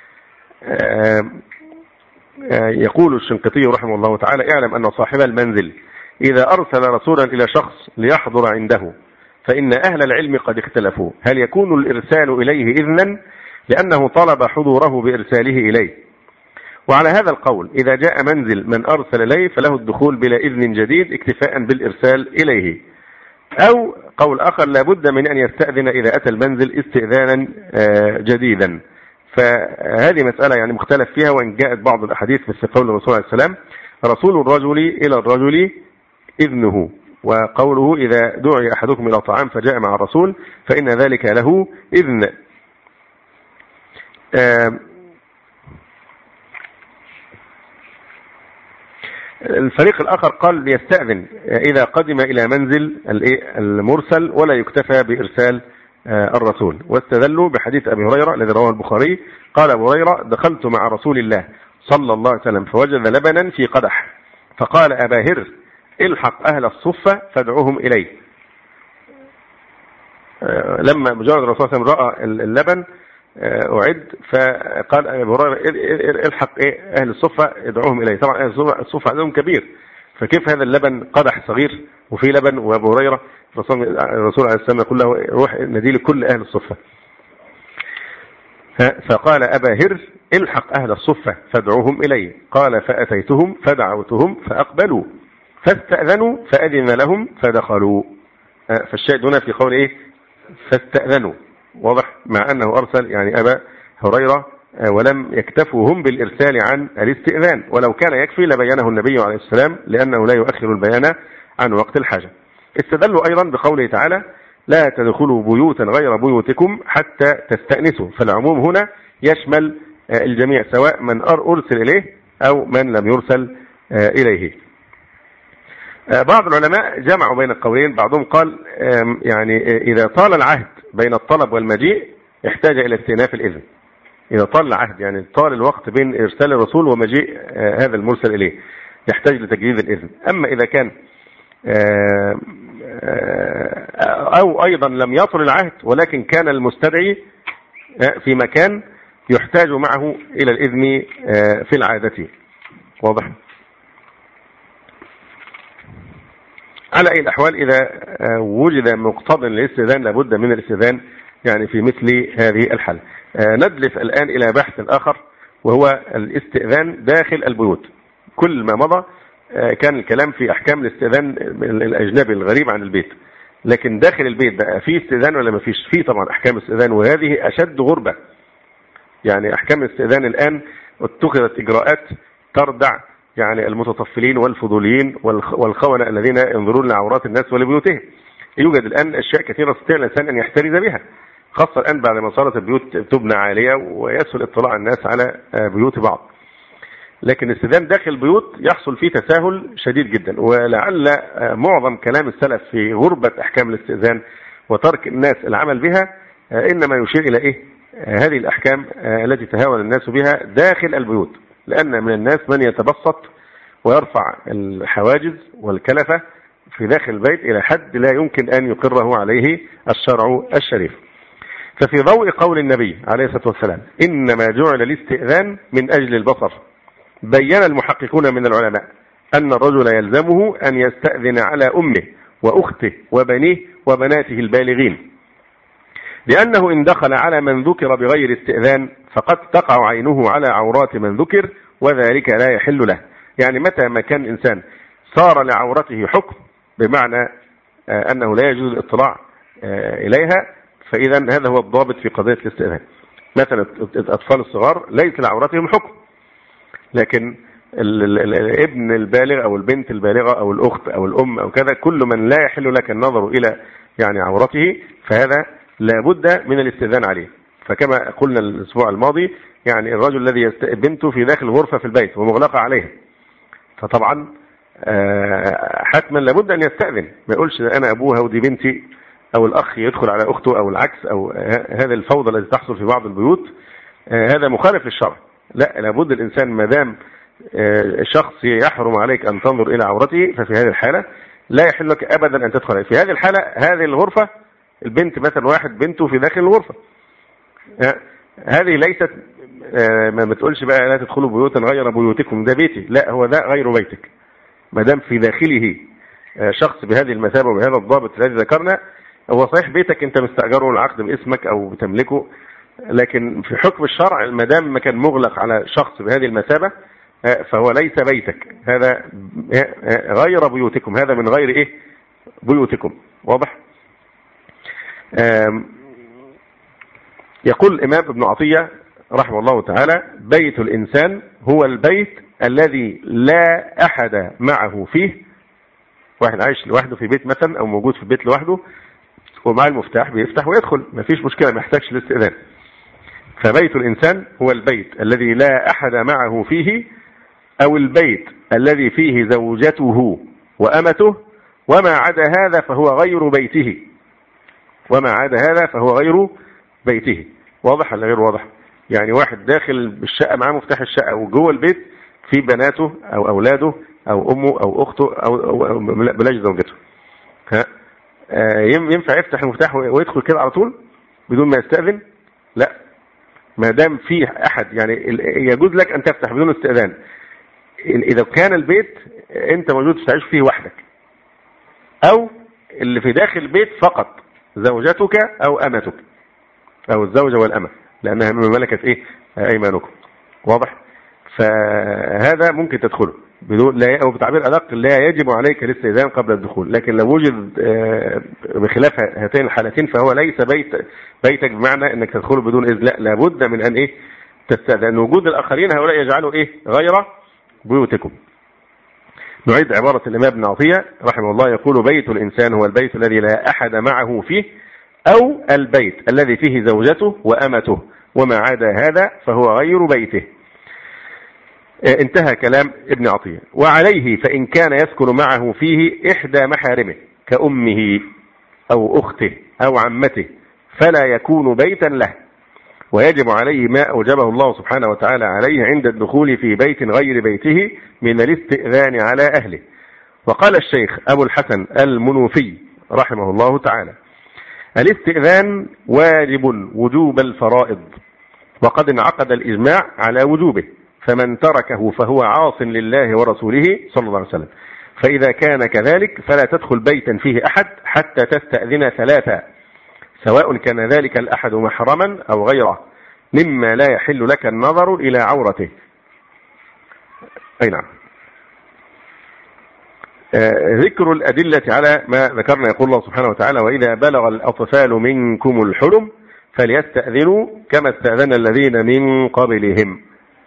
يقول الشنقيطي رحمه الله تعالى: اعلم أن صاحب المنزل إذا أرسل رسولا إلى شخص ليحضر عنده فإن أهل العلم قد اختلفوا هل يكون الإرسال إليه إذنا لأنه طلب حضوره بإرساله إليه. وعلى هذا القول إذا جاء منزل من أرسل إليه فله الدخول بلا إذن جديد اكتفاء بالإرسال إليه. أو قول آخر لابد من أن يستأذن إذا أتى المنزل استئذانا جديدا. فهذه مسألة يعني مختلف فيها، وإن جاءت بعض الأحاديث مثل قول الرسول عليه السلام: رسول الرجل إلى الرجل إذنه، وقوله إذا دعي أحدكم إلى طعام فجاء مع الرسول فإن ذلك له إذن. الفريق الآخر قال يستأذن إذا قدم إلى منزل المرسل ولا يكتفى بإرسال الرسول، واستدلوا بحديث أبي هريرة الذي رواه البخاري قال أبو هريرة: دخلت مع رسول الله صلى الله عليه وسلم فوجد لبنا في قدح فقال أبا هر الحق أهل الصفة فادعوهم إلي. لما مجرد الرسول صلى الله عليه وسلم رأى اللبن أعد فقال أبو هريرة الحق أهل الصفة ادعوهم إلي. طبعا أهل الصفة عندهم كبير، فكيف هذا اللبن قدح صغير وفي لبن؟ وأبو هريرة الرسول عليه السلام يقول له روح ندي لكل أهل الصفة. فقال أبا هر الحق أهل الصفة فادعوهم إلي. قال فأتيتهم فدعوتهم فأقبلوا فاستأذنوا فأذن لهم فدخلوا. فالشاهد هنا في قول فاستأذنوا، واضح، مع أنه أرسل يعني أبا هريرة ولم يكتفوا هم بالإرسال عن الاستئذان، ولو كان يكفي لبينه النبي عليه السلام لأنه لا يؤخر البيان عن وقت الحاجة. استدلوا أيضا بقوله تعالى: لا تدخلوا بيوتا غير بيوتكم حتى تستأنسوا. فالعموم هنا يشمل الجميع سواء من أرسل إليه أو من لم يرسل إليه. بعض العلماء جمعوا بين القولين، بعضهم قال يعني إذا طال العهد بين الطلب والمجيء يحتاج إلى استئناف الإذن. إذا طال العهد يعني طال الوقت بين إرسال الرسول ومجيء هذا المرسل إليه يحتاج لتجديد الإذن. أما إذا كان أو أيضا لم يطل العهد ولكن كان المستدعي في مكان يحتاج معه إلى الإذن في العادة، واضح. على أي الأحوال إذا وجد مقتضى للاستئذان لابد من الاستئذان يعني في مثل هذه الحالة. ندلف الآن إلى بحث آخر وهو الاستئذان داخل البيوت. كل ما مضى كان الكلام في أحكام الاستئذان الأجنبي الغريب عن البيت، لكن داخل البيت بقى فيه استئذان ولا ما فيش؟ فيه طبعا أحكام الاستئذان، وهذه أشد غربة. يعني أحكام الاستئذان الآن اتخذت إجراءات تردع يعني المتطفلين والفضوليين والخونة الذين ينظرون لعورات الناس ولبيوتهم. يوجد الآن أشياء كثيرة يستطيع الإنسان أن يحترز بها، خاصة الآن بعد ما صارت البيوت تبنى عالية ويسهل اطلاع الناس على بيوت بعض. لكن الاستئذان داخل البيوت يحصل فيه تساهل شديد جدا، ولعل معظم كلام السلف في غربة أحكام الاستئذان وترك الناس العمل بها إنما يشير إلى هذه الأحكام التي تهاون الناس بها داخل البيوت، لأن من الناس من يتبسط ويرفع الحواجز والكلفة في داخل البيت إلى حد لا يمكن أن يقره عليه الشرع الشريف. ففي ضوء قول النبي عليه الصلاة والسلام إنما جعل الاستئذان من أجل البصر، بين المحققون من العلماء أن الرجل يلزمه أن يستأذن على أمه وأخته وبنيه وبناته البالغين، لأنه إن دخل على من ذكر بغير استئذان فقد تقع عينه على عورات من ذكر وذلك لا يحل له. يعني متى ما كان إنسان صار لعورته حكم بمعنى أنه لا يجوز الاطلاع إليها، فإذا هذا هو الضابط في قضية الاستئذان. مثلا الأطفال الصغار ليس لعورتهم حكم، لكن الابن البالغ أو البنت البالغة أو الأخت أو الأم أو كذا، كل من لا يحل لك النظر إلى يعني عورته فهذا لابد من الاستئذان عليه. فكما قلنا الأسبوع الماضي يعني الرجل الذي يستأذن بنته في داخل غرفة في البيت ومغلقة عليها، فطبعا حتما لابد أن يستأذن، ما يقولش أنا أبوها ودي بنتي، أو الأخ يدخل على أخته أو العكس، أو هذا الفوضى التي تحصل في بعض البيوت، هذا مخالف للشرع. لا، لابد الإنسان ما دام شخص يحرم عليك أن تنظر إلى عورته ففي هذه الحالة لا يحل لك أبدا أن تدخل في هذه الحالة. هذه الغرفة البنت مثلا واحد بنته في داخل الغرفة، هذه ليست ما بتقولش بقى لا تدخلوا بيوتا غير بيوتكم، ده بيتي، لا، هو ده غير بيتك ما دام في داخله شخص بهذه المثابة وبهذا الضابط الذي ذكرنا. هو صحيح بيتك انت مستأجره العقد باسمك او بتملكه، لكن في حكم الشرع ما دام ما كان مغلق على شخص بهذه المثابة فهو ليس بيتك، هذا غير بيوتكم، هذا من غير بيوتكم، واضح. يقول الإمام ابن عطية رحمه الله تعالى: بيت الإنسان هو البيت الذي لا أحد معه فيه. واحد عايش لوحده في بيت مثلا أو موجود في بيت لوحده ومع المفتاح بيفتح ويدخل، ما فيش مشكلة، ما يحتاجش الاستئذان. فبيت الإنسان هو البيت الذي لا أحد معه فيه، أو البيت الذي فيه زوجته وأمته، وما عدا هذا فهو غير بيته. وما عدا هذا فهو غير بيته. واضح ولا غير واضح؟ يعني واحد داخل بالشقة معاه مفتاح الشقة، وجوه البيت في بناته أو أولاده أو أمه أو أخته أو بلاش زوجته، ينفع يفتح المفتاح ويدخل كده على طول بدون ما يستأذن؟ لا، ما دام في أحد يعني يجوز لك أن تفتح بدون استئذان. إذا كان البيت أنت موجود تعيش فيه وحدك، أو اللي في داخل البيت فقط زوجتك أو أمتك، أو الزوجة والأمة، لأنها من ملكة أيمانكم. واضح؟ فهذا ممكن تدخله بدون لا، أو بتعبير أدق لا يجب عليك الاستئذان قبل الدخول. لكن لو وجد بخلاف هاتين الحالتين فهو ليس بيتك بمعنى أنك تدخله بدون إذن، لا، لابد من أن تستأذن. وجود الآخرين هؤلاء يجعلوا غير بيوتكم. نعيد عبارة الإمام ابن عطية رحمه الله، يقول: بيت الإنسان هو البيت الذي لا أحد معه فيه، أو البيت الذي فيه زوجته وأمته، وما عدا هذا فهو غير بيته. انتهى كلام ابن عطية. وعليه فإن كان يسكن معه فيه إحدى محارمه كأمه أو أخته أو عمته فلا يكون بيتا له، ويجب عليه ما أوجبه الله سبحانه وتعالى عليه عند الدخول في بيت غير بيته من الاستئذان على أهله. وقال الشيخ أبو الحسن المنوفي رحمه الله تعالى: الاستئذان واجب وجوب الفرائض، وقد انعقد الإجماع على وجوبه، فمن تركه فهو عاص لله ورسوله صلى الله عليه وسلم. فإذا كان كذلك فلا تدخل بيتا فيه أحد حتى تستأذن ثلاثة، سواء كان ذلك الأحد محرما أو غيره، مما لا يحل لك النظر إلى عورته. أي نعم. ذكر الأدلة على ما ذكرنا. يقول الله سبحانه وتعالى: وإذا بلغ الأطفال منكم الحلم فليستأذنوا كما استأذن الذين من قبلهم.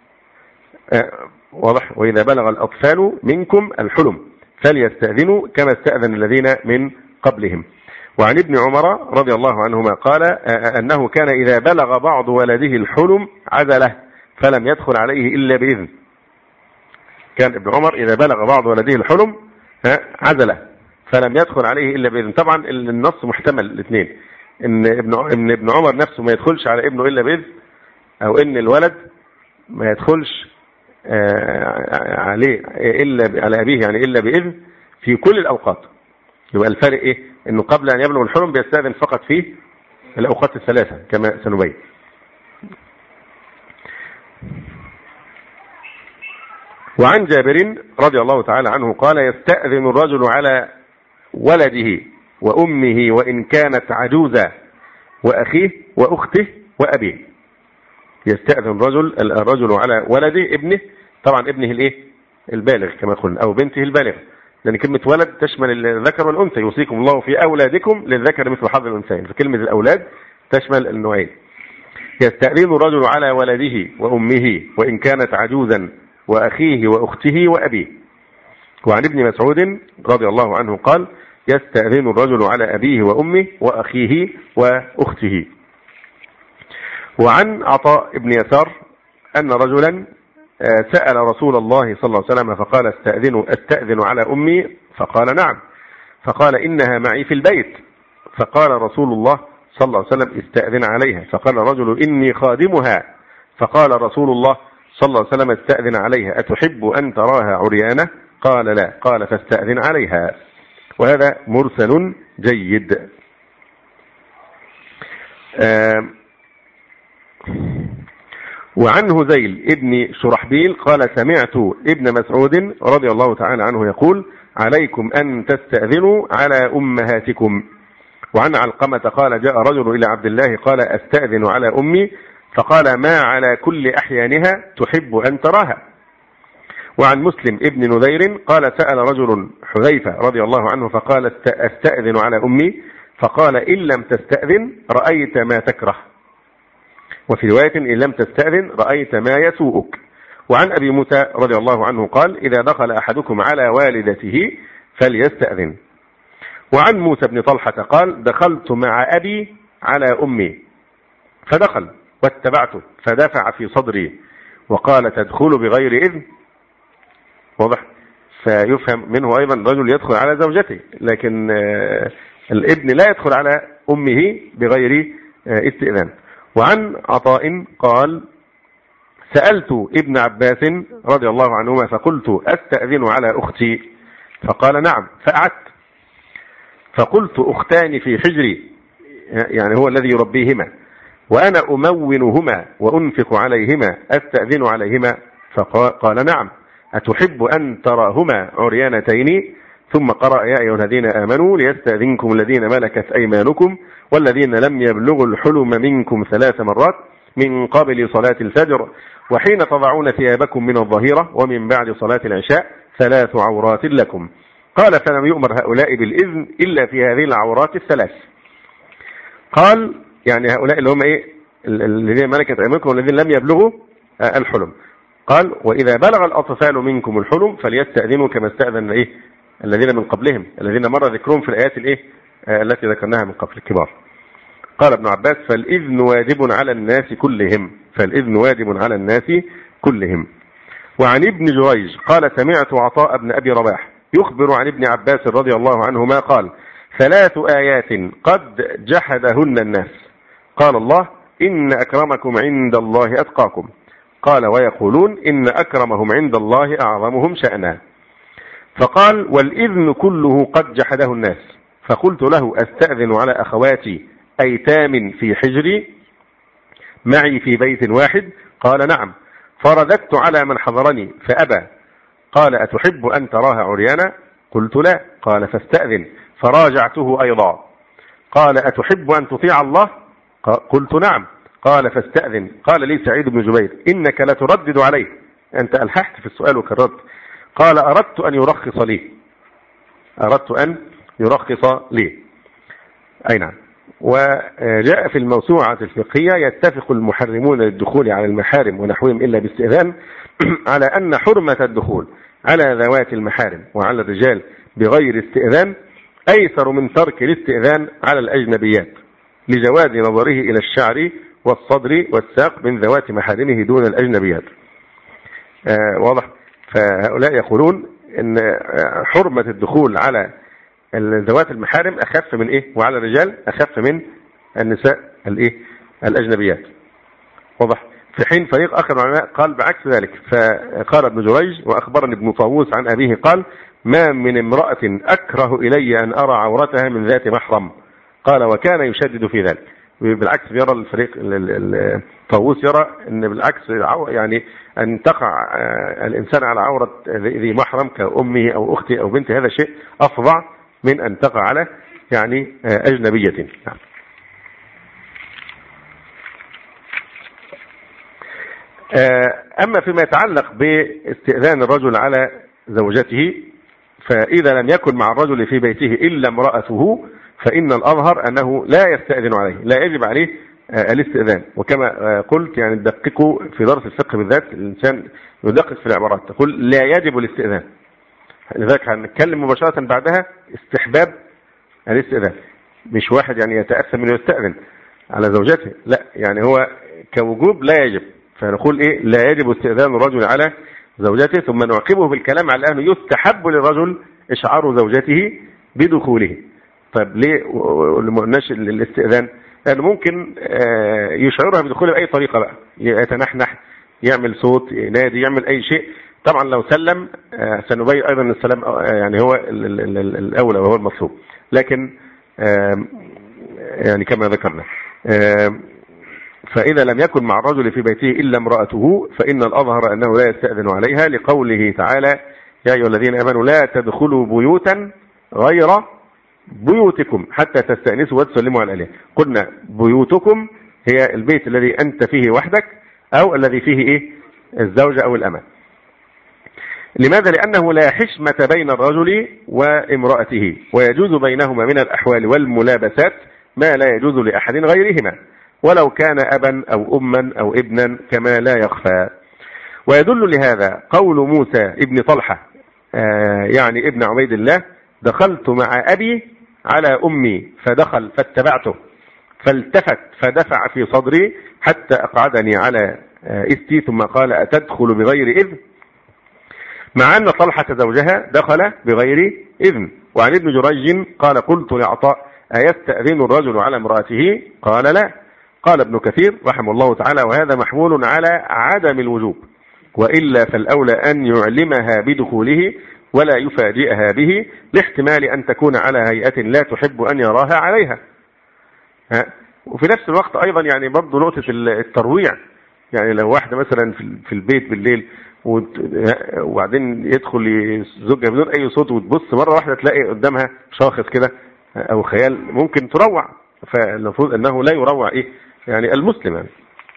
واضح؟ وإذا بلغ الأطفال منكم الحلم فليستأذنوا كما استأذن الذين من قبلهم. وعن ابن عمر رضي الله عنهما قال أنه كان إذا بلغ بعض ولده الحلم عزله فلم يدخل عليه إلا بإذن. كان ابن عمر إذا بلغ بعض ولده الحلم عزله فلم يدخل عليه إلا بإذن. طبعا النص محتمل الاثنين، إن ابن عمر نفسه ما يدخلش على ابنه إلا بإذن، أو إن الولد ما يدخلش عليه إلا على أبيه يعني إلا بإذن في كل الأوقات. يبقى الفرق إنه قبل أن يبلغ الحلم بيستأذن فقط في الأوقات الثلاثة كما سنبين. وعن جابر رضي الله تعالى عنه قال: يستأذن الرجل على ولده وأمه وإن كانت عجوزا وأخيه وأخته وأبيه. يستأذن الرجل على ولده، ابنه، طبعا ابنه البالغ كما قلنا، أو بنته البالغة، لأن كلمة ولد تشمل الذكر والأنثى. يوصيكم الله في أولادكم للذكر مثل حظ الأنثيين، فكلمة الأولاد تشمل النوعين. يستأذن الرجل على ولده وأمه وإن كانت عجوزا وأخيه وأخته وأبيه. وعن ابن مسعود رضي الله عنه قال: يستأذن الرجل على أبيه وأمه وأخيه وأخته. وعن عطاء بن يسار أن رجلا سأل رسول الله صلى الله عليه وسلم فقال: أستأذن على أمي؟ فقال: نعم. فقال: إنها معي في البيت. فقال رسول الله صلى الله عليه وسلم: استأذن عليها. فقال الرجل: إني خادمها. فقال رسول الله صلى الله عليه وسلم: استأذن عليها، أتحب أن تراها عريانة؟ قال: لا. قال: فاستأذن عليها. وهذا مرسل جيد. وعن هذيل ابن شرحبيل قال: سمعت ابن مسعود رضي الله تعالى عنه يقول: عليكم أن تستأذنوا على أمهاتكم. وعن علقمة قال: جاء رجل إلى عبد الله قال: أستأذن على أمي. فقال: ما على كل أحيانها تحب أن تراها. وعن مسلم ابن نذير قال: سأل رجل حذيفة رضي الله عنه فقال: أستأذن على أمي؟ فقال: إن لم تستأذن رأيت ما تكره. وفي رواية: إن لم تستأذن رأيت ما يسوءك. وعن أبي موسى رضي الله عنه قال: إذا دخل أحدكم على والدته فليستأذن. وعن موسى بن طلحة قال: دخلت مع أبي على أمي فدخل واتبعته فدفع في صدري وقال تدخل بغير إذن. واضح؟ فيفهم منه أيضا الرجل يدخل على زوجته، لكن الابن لا يدخل على أمه بغير استئذان. وعن عطاء قال سألت ابن عباس رضي الله عنهما فقلت أستأذن على أختي؟ فقال نعم. فأعدت فقلت أختان في حجري، يعني هو الذي يربيهما، وأنا أمونهما وأنفق عليهما، أستأذن عليهما؟ فقال نعم. أتحب أن تراهما عريانتين؟ ثم قرأ يا أيها الذين آمنوا ليستأذنكم الذين ملكت أيمانكم والذين لم يبلغوا الحلم منكم 3 مرات من قبل صلاة الفجر وحين تضعون ثيابكم من الظهيرة ومن بعد صلاة العشاء 3 عورات لكم. قال فلم يؤمر هؤلاء بالإذن إلا في هذه العورات 3. قال يعني هؤلاء اللي هم الذين ملكت أيمانكم والذين لم يبلغوا الحلم. قال وإذا بلغ الأطفال منكم الحلم فليستأذنوا كما استأذن الذين من قبلهم الذين مر ذكرهم في الآيات التي ذكرناها من قبل الكبار. قال ابن عباس فالإذن واجب على الناس كلهم، فالإذن واجب على الناس كلهم. وعن ابن جريج قال سمعت عطاء بن أبي رباح يخبر عن ابن عباس رضي الله عنهما قال 3 آيات قد جحدهن الناس. قال الله إن أكرمكم عند الله أتقاكم. قال ويقولون إن أكرمهم عند الله أعظمهم شأنا. فقال والإذن كله قد جحده الناس. فقلت له أستأذن على أخواتي أيتام في حجري معي في بيت واحد؟ قال نعم. فرددت على من حضرني فأبى. قال أتحب أن تراها عريانا؟ قلت لا. قال فاستأذن. فراجعته أيضا. قال أتحب أن تطيع الله؟ قلت نعم. قال فاستأذن. قال لي سعيد بن جبير إنك لتردد عليه، أنت ألححت في السؤال وكررت. قال أردت أن يرخص لي، أردت أن يرخص لي. أي نعم. وجاء في الموسوعة الفقهية يتفق المحرمون للدخول على المحارم ونحوهم إلا باستئذان على أن حرمة الدخول على ذوات المحارم وعلى الرجال بغير استئذان أيسر من ترك الاستئذان على الأجنبيات لجواز نظره إلى الشعر والصدر والساق من ذوات محارمه دون الأجنبيات. واضح؟ فهؤلاء يقولون أن حرمة الدخول على ذوات المحارم أخف من وعلى الرجال أخف من النساء الأجنبيات. واضح؟ في حين فريق آخر من العلماء قال بعكس ذلك. فقال ابن جريج وأخبرني ابن طاووس عن أبيه قال ما من امرأة أكره إلي أن أرى عورتها من ذات محرم. قال وكان يشدد في ذلك. بالعكس يرى الفريق طاووس يرى أن بالعكس يعني أن تقع الإنسان على عورة ذي محرم كأمه أو أخته أو بنته هذا شيء أفظع من أن تقع على يعني أجنبية. أما فيما يتعلق باستئذان الرجل على زوجته فإذا لم يكن مع الرجل في بيته إلا امرأته فإن الأظهر أنه لا يستأذن عليه، لا يجب عليه الاستئذان. وكما قلت يعني دققوا في درس الفقه بالذات الإنسان يدقق في العبارات، تقول لا يجب الاستئذان، لذلك هنتكلم مباشرة بعدها استحباب الاستئذان، مش واحد يعني يتأثم انه يستأذن على زوجته، لا يعني هو كوجوب لا يجب. فنقول لا يجب استئذان الرجل على زوجته، ثم نعقبه بالكلام على أنه يستحب للرجل إشعار زوجته بدخوله. طيب ليه ما قلناش الاستئذان؟ لأنه ممكن يشعرها بدخوله بأي طريقة بقى، يتنحنح، يعمل صوت، ينادي، يعمل أي شيء. طبعا لو سلم سنبين أيضا أن السلام يعني هو الأولى وهو المطلوب، لكن يعني كما ذكرنا فإذا لم يكن مع الرجل في بيته إلا امرأته فإن الأظهر أنه لا يستأذن عليها لقوله تعالى يا أيها الذين آمنوا لا تدخلوا بيوتا غير بيوتكم حتى تستأنسوا وتسلموا على الأهل. قلنا بيوتكم هي البيت الذي أنت فيه وحدك أو الذي فيه الزوجة أو الأمة. لماذا؟ لأنه لا حشمة بين الرجل وامرأته، ويجوز بينهما من الأحوال والملابسات ما لا يجوز لأحد غيرهما ولو كان أبا أو أما أو ابنا كما لا يخفى. ويدل لهذا قول موسى ابن طلحة يعني ابن عبيد الله دخلت مع أبي على أمي فدخل فاتبعته فالتفت فدفع في صدري حتى أقعدني على إستي ثم قال أتدخل بغير إذن، مع أن طلحة زوجها دخل بغير إذن. وعن ابن جريج قال قلت لعطاء أيستأذن الرجل على امرأته؟ قال لا. قال ابن كثير رحمه الله تعالى وهذا محمول على عدم الوجوب، وإلا فالأولى أن يعلمها بدخوله ولا يفاجئها به، لاحتمال أن تكون على هيئة لا تحب أن يراها عليها. وفي نفس الوقت أيضا يعني برضه نقطة الترويع، يعني لو واحدة مثلا في البيت بالليل وبعدين يدخل زوجها بدون أي صوت وتبص مرة واحدة تلاقي قدامها شاخص كده أو خيال، ممكن تروع، فالمفروض أنه لا يروع يعني المسلم يعني.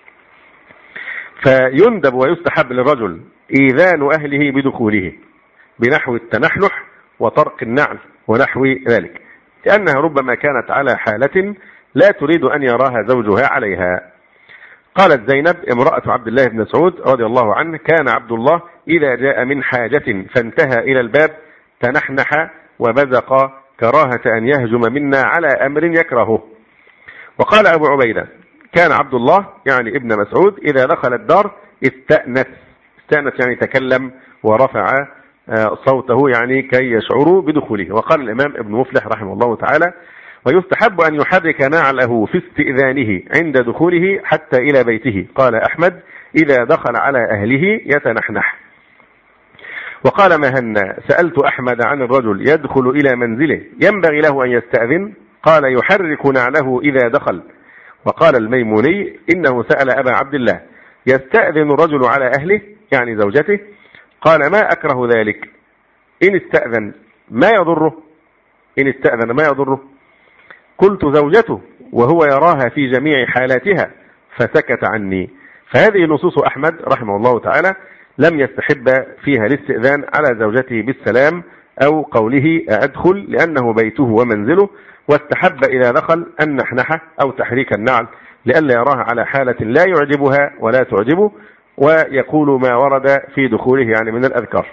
فيندب ويستحب للرجل إيذان أهله بدخوله بنحو التنحنح وطرق النعل ونحو ذلك، لأنها ربما كانت على حالة لا تريد أن يراها زوجها عليها. قالت زينب امرأة عبد الله بن مسعود رضي الله عنه كان عبد الله إذا جاء من حاجة فانتهى إلى الباب تنحنح وبزق كراهة أن يهجم منا على أمر يكرهه. وقال أبو عبيدة كان عبد الله يعني ابن مسعود إذا دخل الدار استأنس يعني تكلم ورفع صوته يعني كي يشعروا بدخوله. وقال الإمام ابن مفلح رحمه الله تعالى ويستحب أن يحرك نعله في استئذانه عند دخوله حتى إلى بيته. قال أحمد إذا دخل على أهله يتنحنح. وقال مهنا سألت أحمد عن الرجل يدخل إلى منزله ينبغي له أن يستأذن؟ قال يحرك نعله إذا دخل. وقال الميموني إنه سأل أبا عبد الله يستأذن الرجل على أهله يعني زوجته؟ قال ما أكره ذلك إن استأذن ما يضره، إن استأذن ما يضره. قلت زوجته وهو يراها في جميع حالاتها فسكت عني. فهذه نصوص أحمد رحمه الله تعالى لم يستحب فيها الاستئذان على زوجته بالسلام أو قوله أدخل لأنه بيته ومنزله، واستحب إذا دخل النحنحة أو تحريك النعل لئلا يراها على حالة لا يعجبها ولا تعجبه، ويقول ما ورد في دخوله يعني من الأذكار.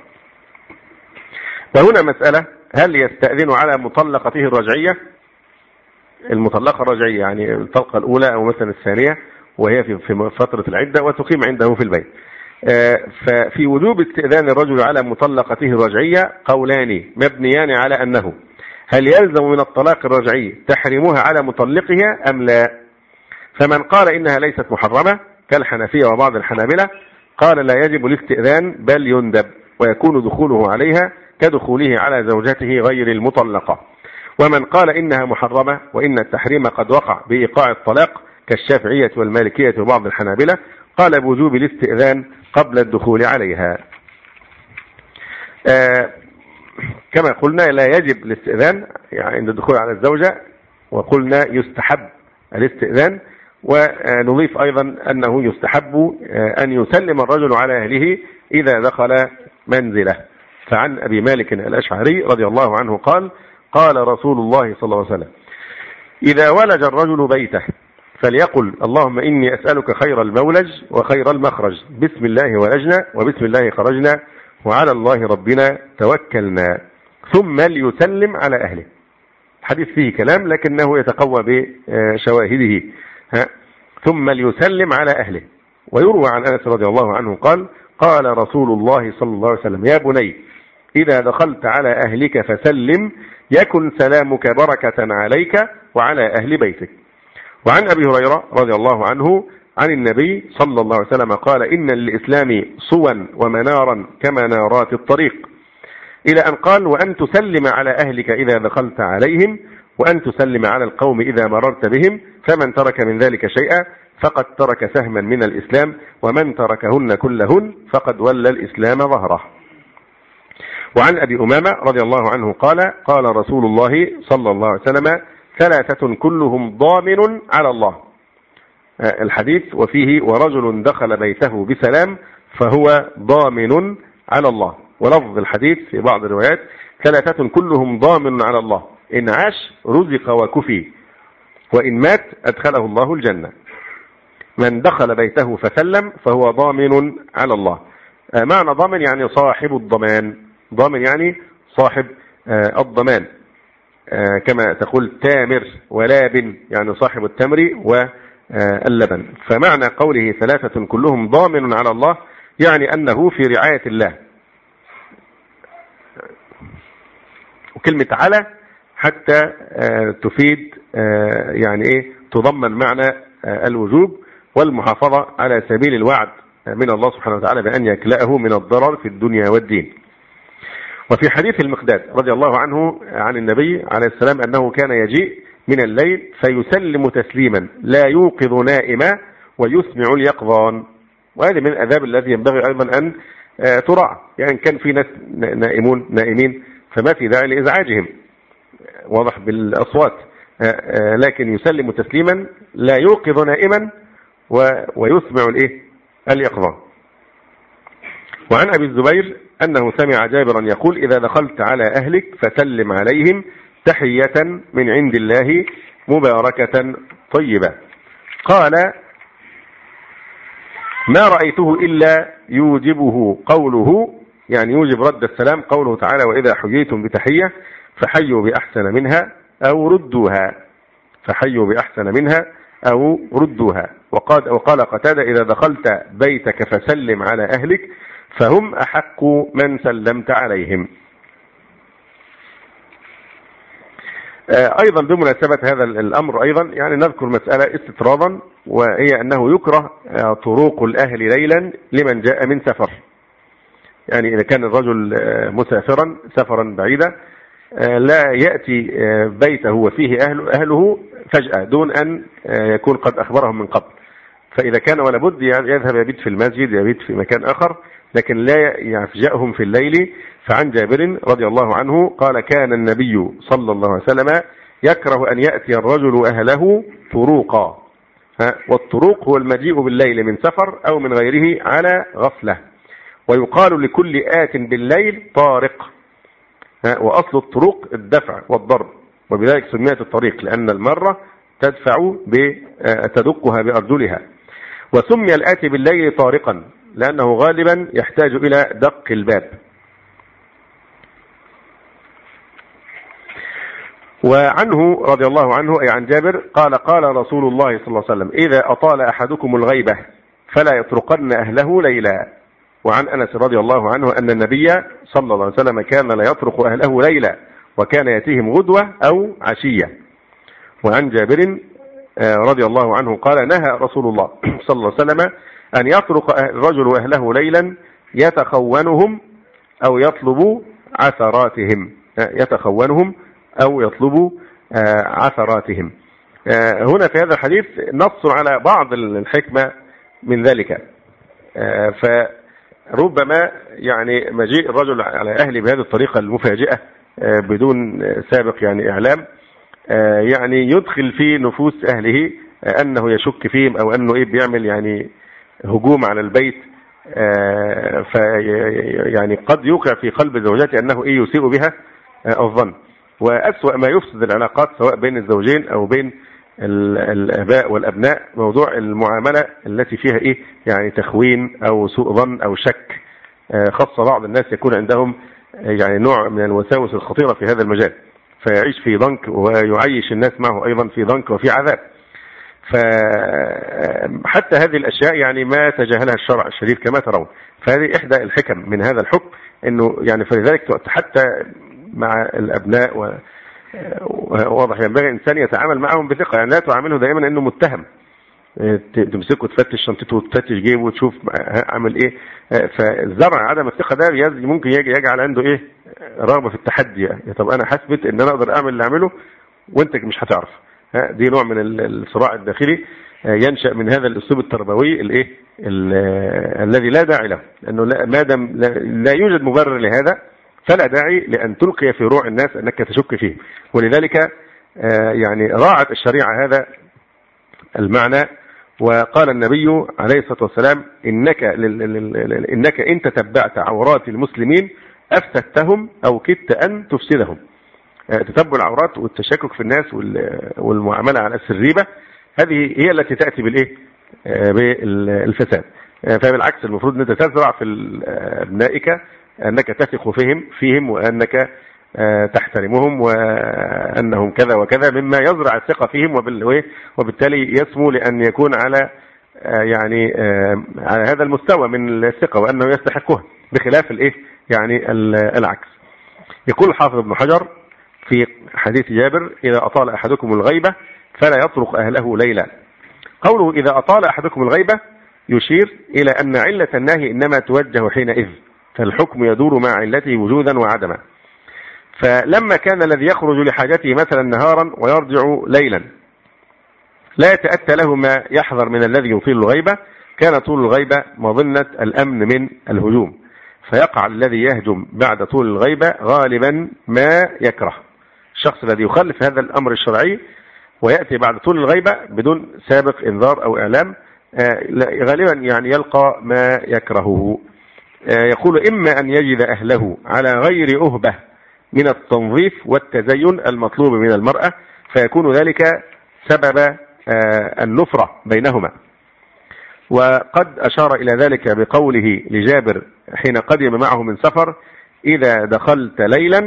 وهنا مسألة هل يستأذن على مطلقته الرجعية؟ المطلقة الرجعية يعني الطلقة الأولى أو مثلا الثانية وهي في فترة العدة وتقيم عنده في البيت. ففي وجوب استئذان الرجل على مطلقته الرجعية قولان مبنيان على أنه هل يلزم من الطلاق الرجعي تحريمها على مطلقها أم لا؟ فمن قال إنها ليست محرمة كالحنفية وبعض الحنابلة قال لا يجب الاستئذان بل يندب، ويكون دخوله عليها كدخوله على زوجته غير المطلقة. ومن قال إنها محرمة وإن التحريم قد وقع بإيقاع الطلاق كالشافعية والمالكية وبعض الحنابلة قال بوجوب الاستئذان قبل الدخول عليها. كما قلنا لا يجب الاستئذان يعني عند الدخول على الزوجة، وقلنا يستحب الاستئذان. ونضيف أيضا أنه يستحب أن يسلم الرجل على أهله إذا دخل منزله. فعن أبي مالك الأشعري رضي الله عنه قال قال رسول الله صلى الله عليه وسلم إذا ولج الرجل بيته فليقل اللهم إني أسألك خير المولج وخير المخرج، بسم الله ولجنا وبسم الله خرجنا وعلى الله ربنا توكلنا، ثم ليسلم على أهله. الحديث فيه كلام لكنه يتقوى بشواهده. ثم ليسلم على أهله. ويروى عن أنس رضي الله عنه قال قال رسول الله صلى الله عليه وسلم يا بني إذا دخلت على أهلك فسلم يكن سلامك بركة عليك وعلى أهل بيتك. وعن أبي هريرة رضي الله عنه عن النبي صلى الله عليه وسلم قال إن للإسلام صوا ومنارا كمنارات الطريق، إلى أن قال وأن تسلم على أهلك إذا دخلت عليهم وأن تسلم على القوم إذا مررت بهم، فمن ترك من ذلك شيئا فقد ترك سهما من الإسلام ومن تركهن كلهن فقد ولى الإسلام ظهره. وعن أبي أمامة رضي الله عنه قال قال رسول الله صلى الله عليه وسلم ثلاثة كلهم ضامن على الله. الحديث وفيه ورجل دخل بيته بسلام فهو ضامن على الله. ولفظ الحديث في بعض الروايات ثلاثة كلهم ضامن على الله، إن عاش رزق وكفي وإن مات أدخله الله الجنة. من دخل بيته فسلم فهو ضامن على الله. معنى ضامن يعني صاحب الضمان، ضامن يعني صاحب الضمان، كما تقول تامر ولابن يعني صاحب التمر اللبن. فمعنى قوله ثلاثة كلهم ضامن على الله يعني أنه في رعاية الله. وكلمة على حتى تفيد يعني إيه تضمن معنى الوجوب والمحافظة على سبيل الوعد من الله سبحانه وتعالى بأن يكلأه من الضرر في الدنيا والدين. وفي حديث المقداد رضي الله عنه عن النبي عليه السلام أنه كان يجيء من الليل فيسلم تسليما لا يوقظ نائما ويسمع اليقظان. وهذه من الآداب التي ينبغي أيضا أن تراعى. يعني كان في ناس نائمين فما في داعي لإزعاجهم واضح بالأصوات، لكن يسلم تسليما لا يوقظ نائما ويسمع اليقظان. وعن أبي الزبير أنه سمع جابرا يقول إذا دخلت على أهلك فسلم عليهم تحية من عند الله مباركة طيبة. قال ما رأيته إلا يوجبه قوله، يعني يوجب رد السلام قوله تعالى وإذا حييتم بتحية فحيوا بأحسن منها أو ردوها، فحيوا بأحسن منها أو ردوها. وقال قتادة إذا دخلت بيتك فسلم على أهلك فهم أحق من سلمت عليهم. أيضا بمناسبة هذا الأمر أيضا يعني نذكر مسألة استطرادا، وهي أنه يكره طروق الأهل ليلا لمن جاء من سفر. يعني إذا كان الرجل مسافرا سفرا بعيدا لا يأتي بيته وفيه أهله فجأة دون أن يكون قد أخبرهم من قبل. فإذا كان ولا بد يذهب يبيت في المسجد يبيت في مكان آخر، لكن لا يفجأهم في الليل. فعن جابر رضي الله عنه قال كان النبي صلى الله عليه وسلم يكره أن يأتي الرجل أهله طروقا. والطروق هو المجيء بالليل من سفر أو من غيره على غفلة. ويقال لكل آت بالليل طارق. وأصل الطرق الدفع والضرب، وبذلك سميت الطريق لأن المرة تدفع تدقها بأرجلها. وسمي الآتي بالليل طارقا لأنه غالبا يحتاج إلى دق الباب. وعنه رضي الله عنه أي عن جابر قال قال رسول الله صلى الله عليه وسلم إذا أطال أحدكم الغيبة فلا يطرقن أهله ليلا. وعن أنس رضي الله عنه أن النبي صلى الله عليه وسلم كان لا يطرق أهله ليلا وكان يأتيهم غدوة أو عشية. وعن جابر رضي الله عنه قال نهى رسول الله صلى الله عليه وسلم أن يطرق الرجل أهله ليلا يتخونهم أو يطلب عثراتهم، يتخونهم أو يطلب عثراتهم. هنا في هذا الحديث نص على بعض الحكمة من ذلك. فربما يعني مجيء الرجل على أهله بهذه الطريقة المفاجئة بدون سابق يعني إعلام يعني يدخل في نفوس أهله أنه يشك فيهم أو أنه بيعمل يعني هجوم على البيت. يعني قد يوقع في قلب زوجته أنه يسيء بها الظن. وأسوأ ما يفسد العلاقات سواء بين الزوجين أو بين الآباء والأبناء موضوع المعاملة التي فيها يعني تخوين أو سوء ظن أو شك، خاصة بعض الناس يكون عندهم يعني نوع من الوساوس الخطيرة في هذا المجال فيعيش في ضنك ويعيش الناس معه أيضا في ضنك وفي عذاب. فحتى هذه الأشياء يعني ما تجاهلها الشرع الشريف كما ترون. فهذه إحدى الحكم من هذا الحكم إنه يعني فلذلك حتى مع الأبناء واضح ينبغي إنسان يتعامل معهم بثقة، يعني لا تعامله دائما إنه متهم تمسكه تفتش شنطته وتفتش جيبه وتشوف عمل إيه. فالزرع عدم الثقة ده ممكن يجعل عنده رغبة في التحدي. يعني طب أنا حسبت إن أنا أقدر أعمل اللي أعمله وأنت مش هتعرف. دي نوع من الصراع الداخلي ينشأ من هذا الأسلوب التربوي الذي لا داعي له، لأنه ما دام لا يوجد مبرر لهذا فلا داعي لأن تلقي في روع الناس أنك تشك فيه. ولذلك يعني راعت الشريعة هذا المعنى. وقال النبي عليه الصلاة والسلام إنك إن تتبعت عورات المسلمين أفسدتهم أو كدت أن تفسدهم. تتبع العورات والتشكك في الناس والمعاملة على السريبة هذه هي التي تأتي بالفساد. فبالعكس المفروض أن تزرع في أبنائك أنك تثق فيهم وأنك تحترمهم وأنهم كذا وكذا، مما يزرع الثقة فيهم، وبالتالي يسمو لأن يكون على يعني على هذا المستوى من الثقة وأنه يستحقها، بخلاف يعني العكس. يقول الحافظ ابن حجر في حديث جابر: إذا أطال أحدكم الغيبة فلا يطرق أهله ليلا. قوله إذا أطال أحدكم الغيبة يشير إلى أن علة النهي إنما توجه حينئذ، فالحكم يدور مع علته وجودا وعدما. فلما كان الذي يخرج لحاجته مثلا نهارا ويرجع ليلا لا يتأتى له ما يحذر من الذي يطيل الغيبة، كان طول الغيبة مظنة الأمن من الهجوم، فيقع الذي يهجم بعد طول الغيبة غالبا ما يكره. الشخص الذي يخالف هذا الأمر الشرعي ويأتي بعد طول الغيبة بدون سابق إنذار أو إعلام غالبا يعني يلقى ما يكرهه. يقول: إما أن يجد أهله على غير أهبة من التنظيف والتزين المطلوب من المرأة، فيكون ذلك سبب النفرة بينهما. وقد أشار إلى ذلك بقوله لجابر حين قدم معه من سفر: إذا دخلت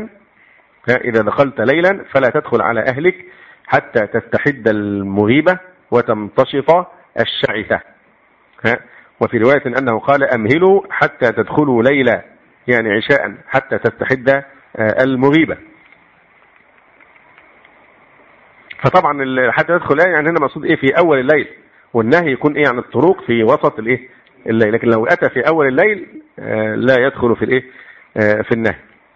ليلا فلا تدخل على أهلك حتى تستحد المغيبة وتمتشط الشعثة. وفي رواية أنه قال: أمهلوا حتى تدخلوا ليلا، يعني عشاء، حتى تستحد المغيبة. فطبعا حتى تدخل يعني هنا مقصود في أول الليل، والنهي يكون عن الطرق في وسط الليل، لكن لو أتى في أول الليل لا يدخل في في النهي.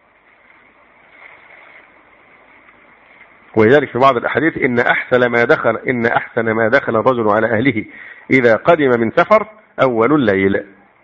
ولذلك في بعض الأحاديث: إن أحسن ما دخل الرجل على أهله إذا قدم من سفر أول الليل.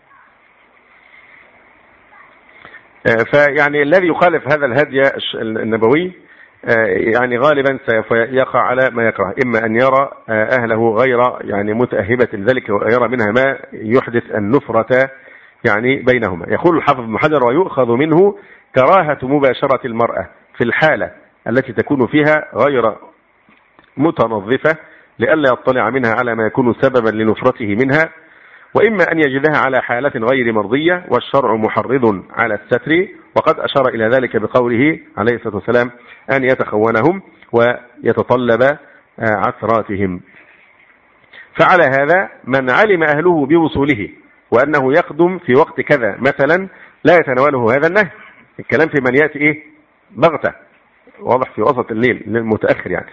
فيعني الذي يخالف هذا الهدي النبوي يعني غالبا سيقع على ما يكره، إما أن يرى أهله غير يعني متأهبة لذلك ويرى منها ما يحدث النفرة يعني بينهما. يقول الحافظ ابن حجر: ويؤخذ منه كراهة مباشرة المرأة في الحالة التي تكون فيها غير متنظفة لئلا يطلع منها على ما يكون سببا لنفرته منها، وإما أن يجدها على حالة غير مرضية والشرع محرض على الستر، وقد أشار إلى ذلك بقوله عليه الصلاة والسلام: أن يتخونهم ويتطلب عثراتهم. فعلى هذا من علم أهله بوصوله وأنه يقدم في وقت كذا مثلا لا يتناوله هذا النهي. الكلام في من يأتي بغتة، واضح، في وسط الليل المتأخر يعني.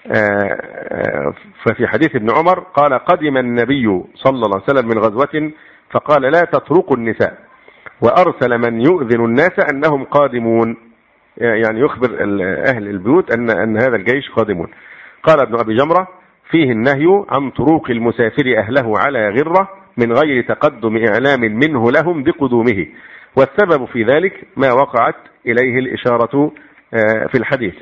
ففي حديث ابن عمر قال: قدم النبي صلى الله عليه وسلم من غزوة فقال: لا تطرقوا النساء، وأرسل من يؤذن الناس أنهم قادمون، يعني يخبر أهل البيوت أن هذا الجيش قادمون. قال ابن أبي جمرة: فيه النهي عن طروق المسافر أهله على غرة من غير تقدم إعلام منه لهم بقدومه، والسبب في ذلك ما وقعت إليه الإشارة في الحديث.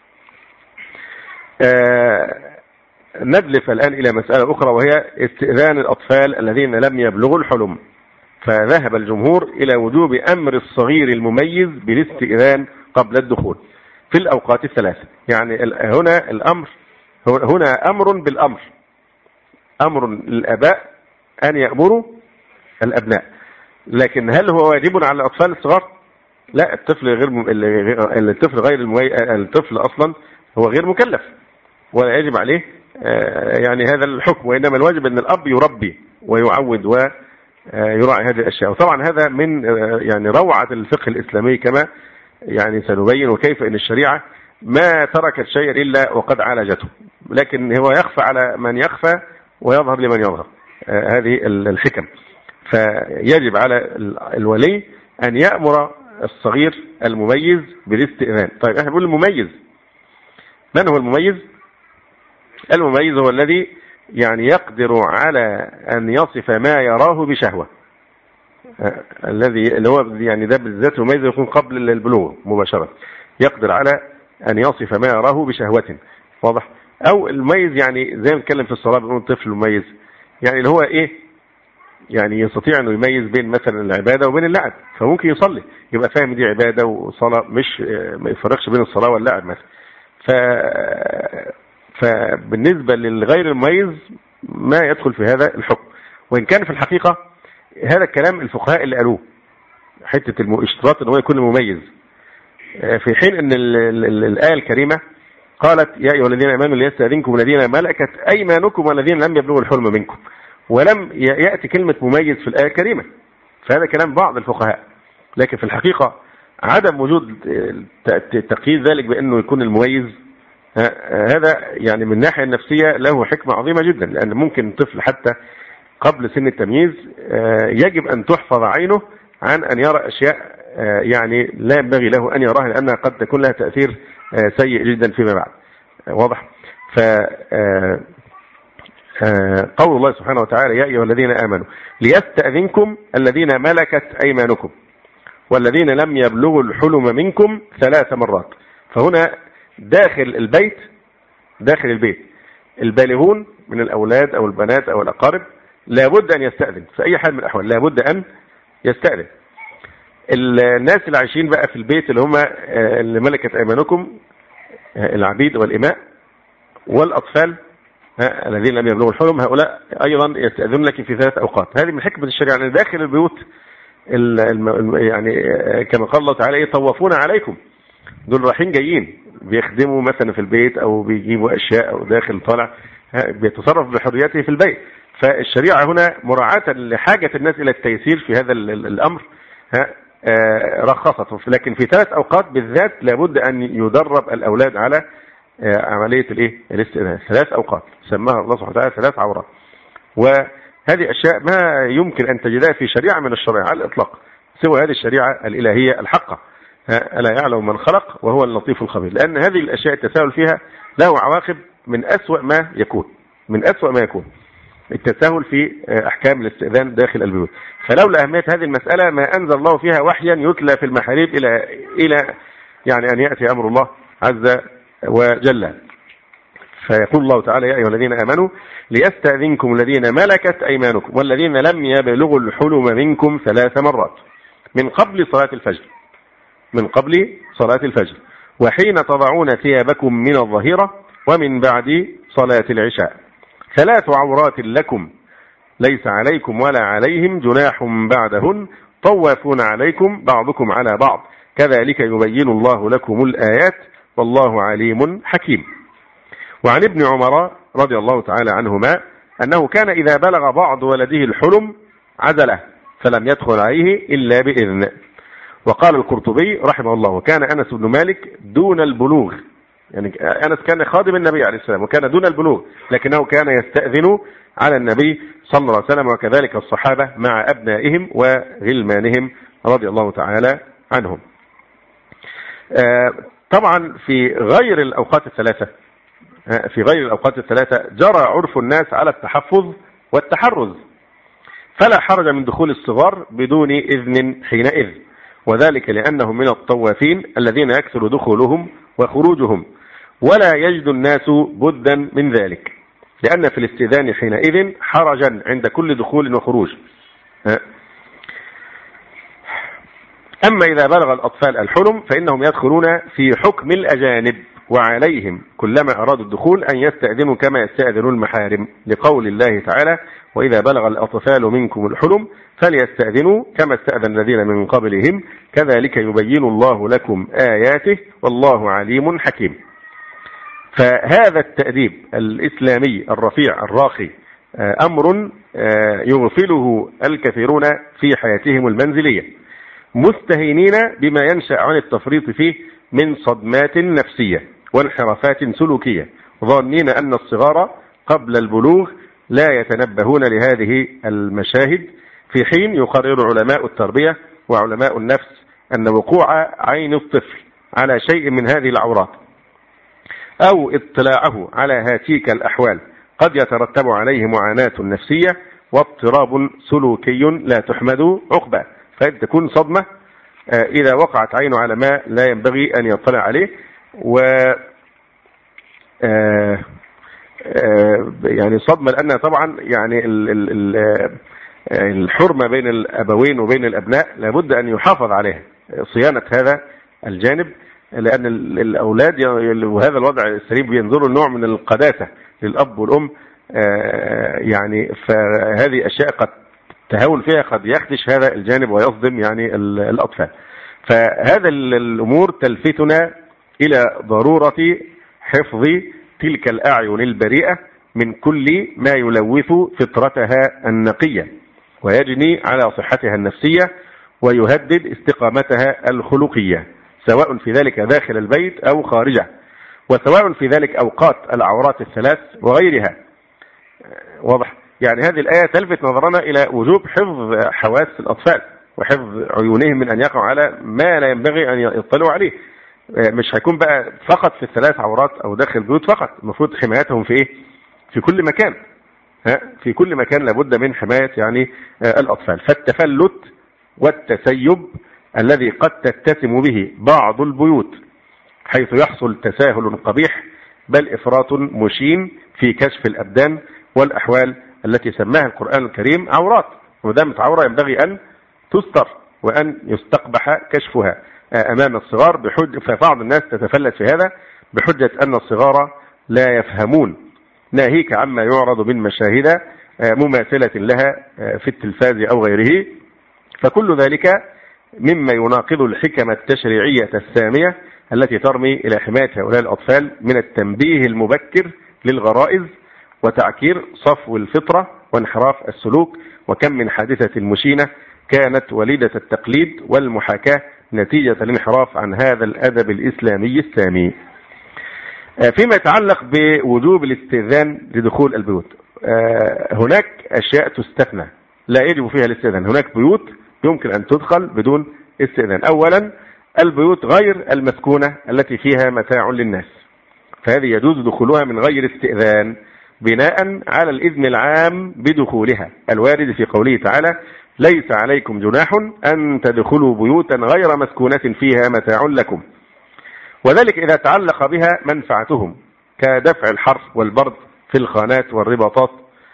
ندلف الآن إلى مسألة أخرى، وهي استئذان الأطفال الذين لم يبلغوا الحلم. فذهب الجمهور إلى وجوب أمر الصغير المميز بالاستئذان قبل الدخول في الأوقات الثلاثة. يعني هنا الأمر هنا أمر بالأمر، أمر للآباء أن يأمروا الأبناء، لكن هل هو واجب على الأطفال الصغار؟ لا، الطفل غير الطفل أصلا هو غير مكلف ولا يجب عليه يعني هذا الحكم، وإنما الواجب أن الأب يربي ويعود ويراعي هذه الأشياء. وطبعا هذا من يعني روعة الفقه الإسلامي كما يعني سنبين، وكيف أن الشريعة ما تركت شيئا إلا وقد عالجته، لكن هو يخفى على من يخفى ويظهر لمن يظهر، هذه الحكم. فيجب على الولي أن يأمر الصغير المميز بالاستئذان. طيب احنا بنقول المميز، من هو المميز؟ المميز هو الذي يعني يقدر على أن يصف ما يراه بشهوة، اللي هو يعني ده بالذات مميز يكون قبل البلوغ مباشرة، يقدر على أن يصف ما يراه بشهوة، واضح؟ أو المميز يعني زي ما نتكلم في الصلاة بنقول طفل مميز، يعني اللي هو إيه، يعني يستطيع أنه يميز بين مثلا العبادة وبين اللعب، فممكن يصلي يبقى فاهم دي عبادة وصلاة، مش ما يفرقش بين الصلاة واللعب مثلا. فبالنسبة للغير المميز ما يدخل في هذا الحكم، وإن كان في الحقيقة هذا الكلام الفقهاء اللي قالوه، حتة الاشتراط أنه يكون مميز، في حين أن الآية الكريمة قالت يا أيها الذين آمنوا ليستأذنكم الذين ملكت أيمانكم والذين لم يبلغوا الحلم منكم، ولم يأتي كلمة مميز في الآية الكريمة. فهذا كلام بعض الفقهاء، لكن في الحقيقة عدم وجود تقييد ذلك بأنه يكون المميز هذا يعني من الناحية النفسية له حكمة عظيمة جدا، لأن ممكن طفل حتى قبل سن التمييز يجب أن تحفظ عينه عن أن يرى أشياء يعني لا ينبغي له أن يراها، لأنها قد تكون لها تأثير سيء جدا فيما بعد. واضح؟ قول الله سبحانه وتعالى يا أيها الذين آمنوا ليستأذنكم الذين ملكت أيمانكم والذين لم يبلغوا الحلم منكم 3 مرات. فهنا داخل البيت البالغون من الأولاد أو البنات أو الأقارب لابد أن يستأذن في أي حال من الأحوال، لابد أن يستأذن. الناس اللي عايشين بقى في البيت اللي هم اللي ملكت أيمانكم العبيد والإماء والأطفال الذين لم يبلغوا الحلم، هؤلاء أيضا يستأذن لك في 3 أوقات. هذه من حكمة الشريعة، يعني داخل البيوت يعني كما قال الله تعالى يطوفون عليكم، دول رايحين جايين بيخدموا مثلا في البيت أو بيجيبوا أشياء أو داخل طالع، بيتصرف بحريته في البيت. فالشريعة هنا مراعاة لحاجة الناس إلى التيسير في هذا الأمر رخصت، لكن في 3 أوقات بالذات لابد أن يدرب الأولاد على عملية الاستئذان. 3 أوقات سماها الله سبحانه وتعالى 3 عورات، وهذه أشياء ما يمكن أن تجدها في شريعة من الشرائع على الإطلاق سوى هذه الشريعة الإلهية الحقة. ألا يعلم من خلق وهو اللطيف الخبير، لأن هذه الأشياء التساهل فيها له عواقب من أسوأ ما يكون التساهل في أحكام الاستئذان داخل البيوت. فلولا أهمية هذه المسألة ما أنزل الله فيها وحيا يتلى في المحاريب إلى يعني أن يأتي أمر الله عز وجل. فيقول الله تعالى يا أيها الذين آمنوا ليستأذنكم الذين ملكت أيمانكم والذين لم يبلغوا الحلم منكم 3 مرات من قبل صلاة الفجر وحين تضعون ثيابكم من الظهيرة ومن بعد صلاة العشاء 3 عورات لكم ليس عليكم ولا عليهم جناح بعدهن طوافون عليكم بعضكم على بعض كذلك يبين الله لكم الآيات والله عليم حكيم. وعن ابن عمر رضي الله تعالى عنهما أنه كان إذا بلغ بعض ولده الحلم عزله فلم يدخل عليه إلا بإذن. وقال القرطبي رحمه الله وكان أنس بن مالك دون البلوغ، يعني أنس كان خادم النبي عليه السلام وكان دون البلوغ، لكنه كان يستأذن على النبي صلى الله عليه وسلم وكذلك الصحابة مع أبنائهم وغلمانهم رضي الله تعالى عنهم. طبعا في غير الأوقات الثلاثة جرى عرف الناس على التحفظ والتحرز، فلا حرج من دخول الصغار بدون إذن حينئذ، وذلك لأنهم من الطوافين الذين يكثر دخولهم وخروجهم ولا يجد الناس بدا من ذلك، لأن في الاستئذان حينئذ حرجا عند كل دخول وخروج. أما إذا بلغ الأطفال الحلم فإنهم يدخلون في حكم الأجانب وعليهم كلما أرادوا الدخول أن يستأذنوا كما يستأذنوا المحارم، لقول الله تعالى وإذا بلغ الأطفال منكم الحلم فليستأذنوا كما استأذن الذين من قبلهم كذلك يبين الله لكم آياته والله عليم حكيم. فهذا التأديب الإسلامي الرفيع الراقي أمر يغفله الكثيرون في حياتهم المنزلية مستهينين بما ينشأ عن التفريط فيه من صدمات نفسية وانحرافات سلوكية، ظانين أن الصغار قبل البلوغ لا يتنبهون لهذه المشاهد، في حين يقرر علماء التربية وعلماء النفس أن وقوع عين الطفل على شيء من هذه العورات أو اطلاعه على هاتيك الأحوال قد يترتب عليه معاناة نفسية واضطراب سلوكي لا تحمد عقباه، فتكون صدمة إذا وقعت عينه على ما لا ينبغي أن يطلع عليه. و يعني صدمة لأنها طبعا يعني الحرمة بين الأبوين وبين الأبناء لابد أن يحافظ عليها صيانة هذا الجانب، لأن الأولاد وهذا الوضع السليم بينظروا النوع من القداسة للأب والأم، يعني فهذه أشياء قد تهاون فيها قد يخدش هذا الجانب ويصدم يعني الأطفال. فهذا الأمور تلفتنا إلى ضرورة حفظ تلك الأعين البريئة من كل ما يلوث فطرتها النقية ويجني على صحتها النفسية ويهدد استقامتها الخلقية، سواء في ذلك داخل البيت أو خارجه، وسواء في ذلك أوقات العورات الثلاث وغيرها. واضح؟ يعني هذه الآية تلفت نظرنا إلى وجوب حفظ حواس الأطفال وحفظ عيونهم من أن يقعوا على ما لا ينبغي أن يطلعوا عليه. مش هيكون بقى فقط في الثلاث عورات أو داخل البيوت فقط، المفروض حمايتهم في إيه؟ في كل مكان. في كل مكان لابد من حماية يعني الأطفال. فالتفلت والتسيب الذي قد تتسم به بعض البيوت حيث يحصل تساهل قبيح بل إفراط مشين في كشف الأبدان والأحوال التي سماها القرآن الكريم عورات، ودامت عورة ينبغي أن تستر وأن يستقبح كشفها أمام الصغار، فبعض الناس تتفلت في هذا بحجة أن الصغار لا يفهمون، ناهيك عما يعرض من مشاهد مماثلة لها في التلفاز أو غيره. فكل ذلك مما يناقض الحكمة التشريعية السامية التي ترمي إلى حماية هؤلاء الأطفال من التنبيه المبكر للغرائز وتعكير صفو الفطرة وانحراف السلوك. وكم من حادثة مشينة كانت وليدة التقليد والمحاكاة نتيجة الانحراف عن هذا الأدب الإسلامي السامي. فيما يتعلق بوجوب الاستئذان لدخول البيوت، هناك أشياء تستثنى لا يجب فيها الاستئذان. هناك بيوت يمكن أن تدخل بدون استئذان. أولا البيوت غير المسكونة التي فيها متاع للناس، فهذه يجوز دخولها من غير استئذان بناء على الإذن العام بدخولها الوارد في قوله تعالى: ليس عليكم جناح أن تدخلوا بيوتا غير مسكونة فيها متاع لكم، وذلك إذا تعلق بها منفعتهم كدفع الحر والبرد في الخانات والرباطات،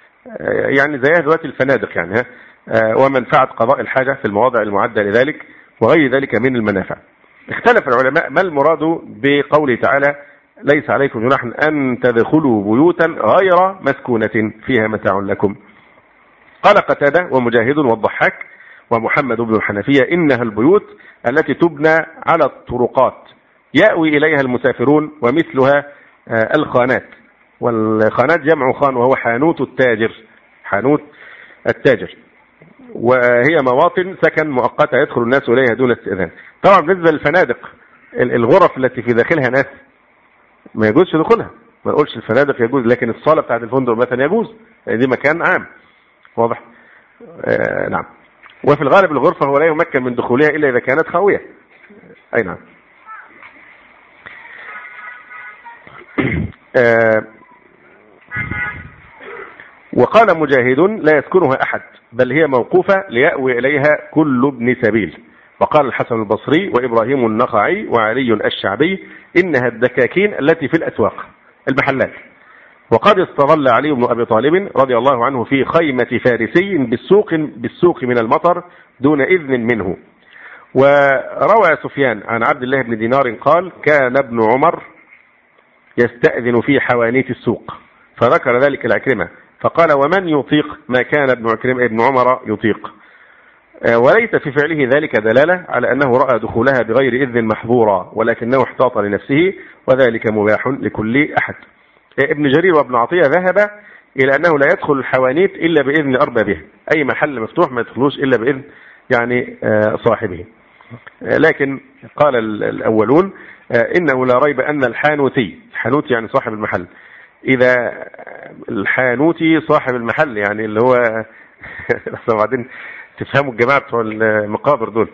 يعني زي دلوقتي الفنادق يعني، ومنفعة قضاء الحاجة في المواضع المعدة لذلك وغير ذلك من المنافع. اختلف العلماء ما المراد بقوله تعالى: ليس عليكم جناح أن تدخلوا بيوتا غير مسكونة فيها متاع لكم. قال قتادة ومجاهد والضحاك ومحمد بن الحنفية: إنها البيوت التي تبنى على الطرقات يأوي إليها المسافرون، ومثلها الخانات، والخانات جمع خان وهو حانوت التاجر، حانوت التاجر، وهي مواطن سكن مؤقتة يدخل الناس إليها دون استئذان. طبعا بالنسبة للفنادق الغرف التي في داخلها ناس ما يجوزش دخولها، ما نقولش الفنادق يجوز، لكن الصالة بتاعت الفندق مثلا يجوز، دي مكان عام. واضح؟ نعم. وفي الغالب الغرفة هو لا يمكن من دخولها إلا إذا كانت خاوية. أي نعم. وقال مجاهد: لا يسكنها أحد بل هي موقوفة ليأوي إليها كل ابن سبيل. وقال الحسن البصري وإبراهيم النخعي وعلي الشعبي: إنها الدكاكين التي في الأسواق، المحلات. وقد استظل علي بن أبي طالب رضي الله عنه في خيمة فارسي بالسوق من المطر دون إذن منه. وروى سفيان عن عبد الله بن دينار قال: كان ابن عمر يستأذن في حوانيت السوق، فذكر ذلك العكرمة فقال: ومن يطيق ما كان ابن عمر يطيق. وليس في فعله ذلك دلالة على أنه رأى دخولها بغير إذن محظورا، ولكنه احتاط لنفسه، وذلك مباح لكل أحد. ابن جرير وابن عطية ذهب إلى أنه لا يدخل الحوانيت إلا بإذن أربابها، أي محل مفتوح ما يدخلوش إلا بإذن يعني صاحبه. لكن قال الأولون إنه لا ريب أن الحانوتي، الحانوت يعني صاحب المحل، إذا الحانوتي صاحب المحل يعني اللي هو بعدين تفهموا الجماعة بتوع المقابر دول،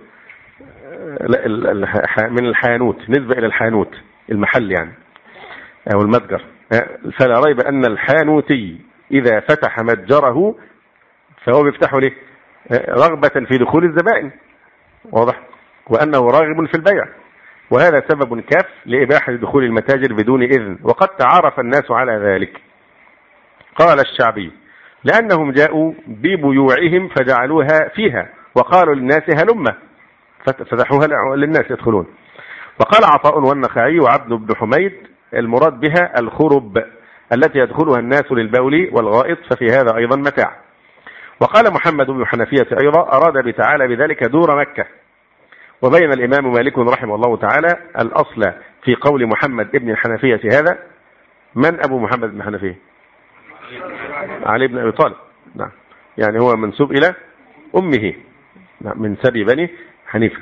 من الحانوت نسبة إلى الحانوت المحل يعني أو المتجر. فلا ريب أن الحانوتي إذا فتح متجره فهو بيفتحه ليه؟ رغبة في دخول الزبائن. واضح؟ وأنه راغب في البيع، وهذا سبب كاف لإباحة دخول المتاجر بدون إذن، وقد تعارف الناس على ذلك. قال الشعبي: لأنهم جاءوا ببيوعهم فجعلوها فيها وقالوا للناس هلمة، فتحوها للناس يدخلون. وقال عطاء والنخعي وعبد بن حميد: المراد بها الخرب التي يدخلها الناس للبول والغائط، ففي هذا أيضا متاع. وقال محمد بن حنفية أيضا: أراد بتعالى بذلك دور مكة، وبين الإمام مالك رحمه الله تعالى الأصل في قول محمد ابن الحنفية هذا. من أبو محمد بن الحنفية؟ علي بن أبي طالب. نعم، يعني هو منسوب إلى أمه، من سبي بني حنيفة.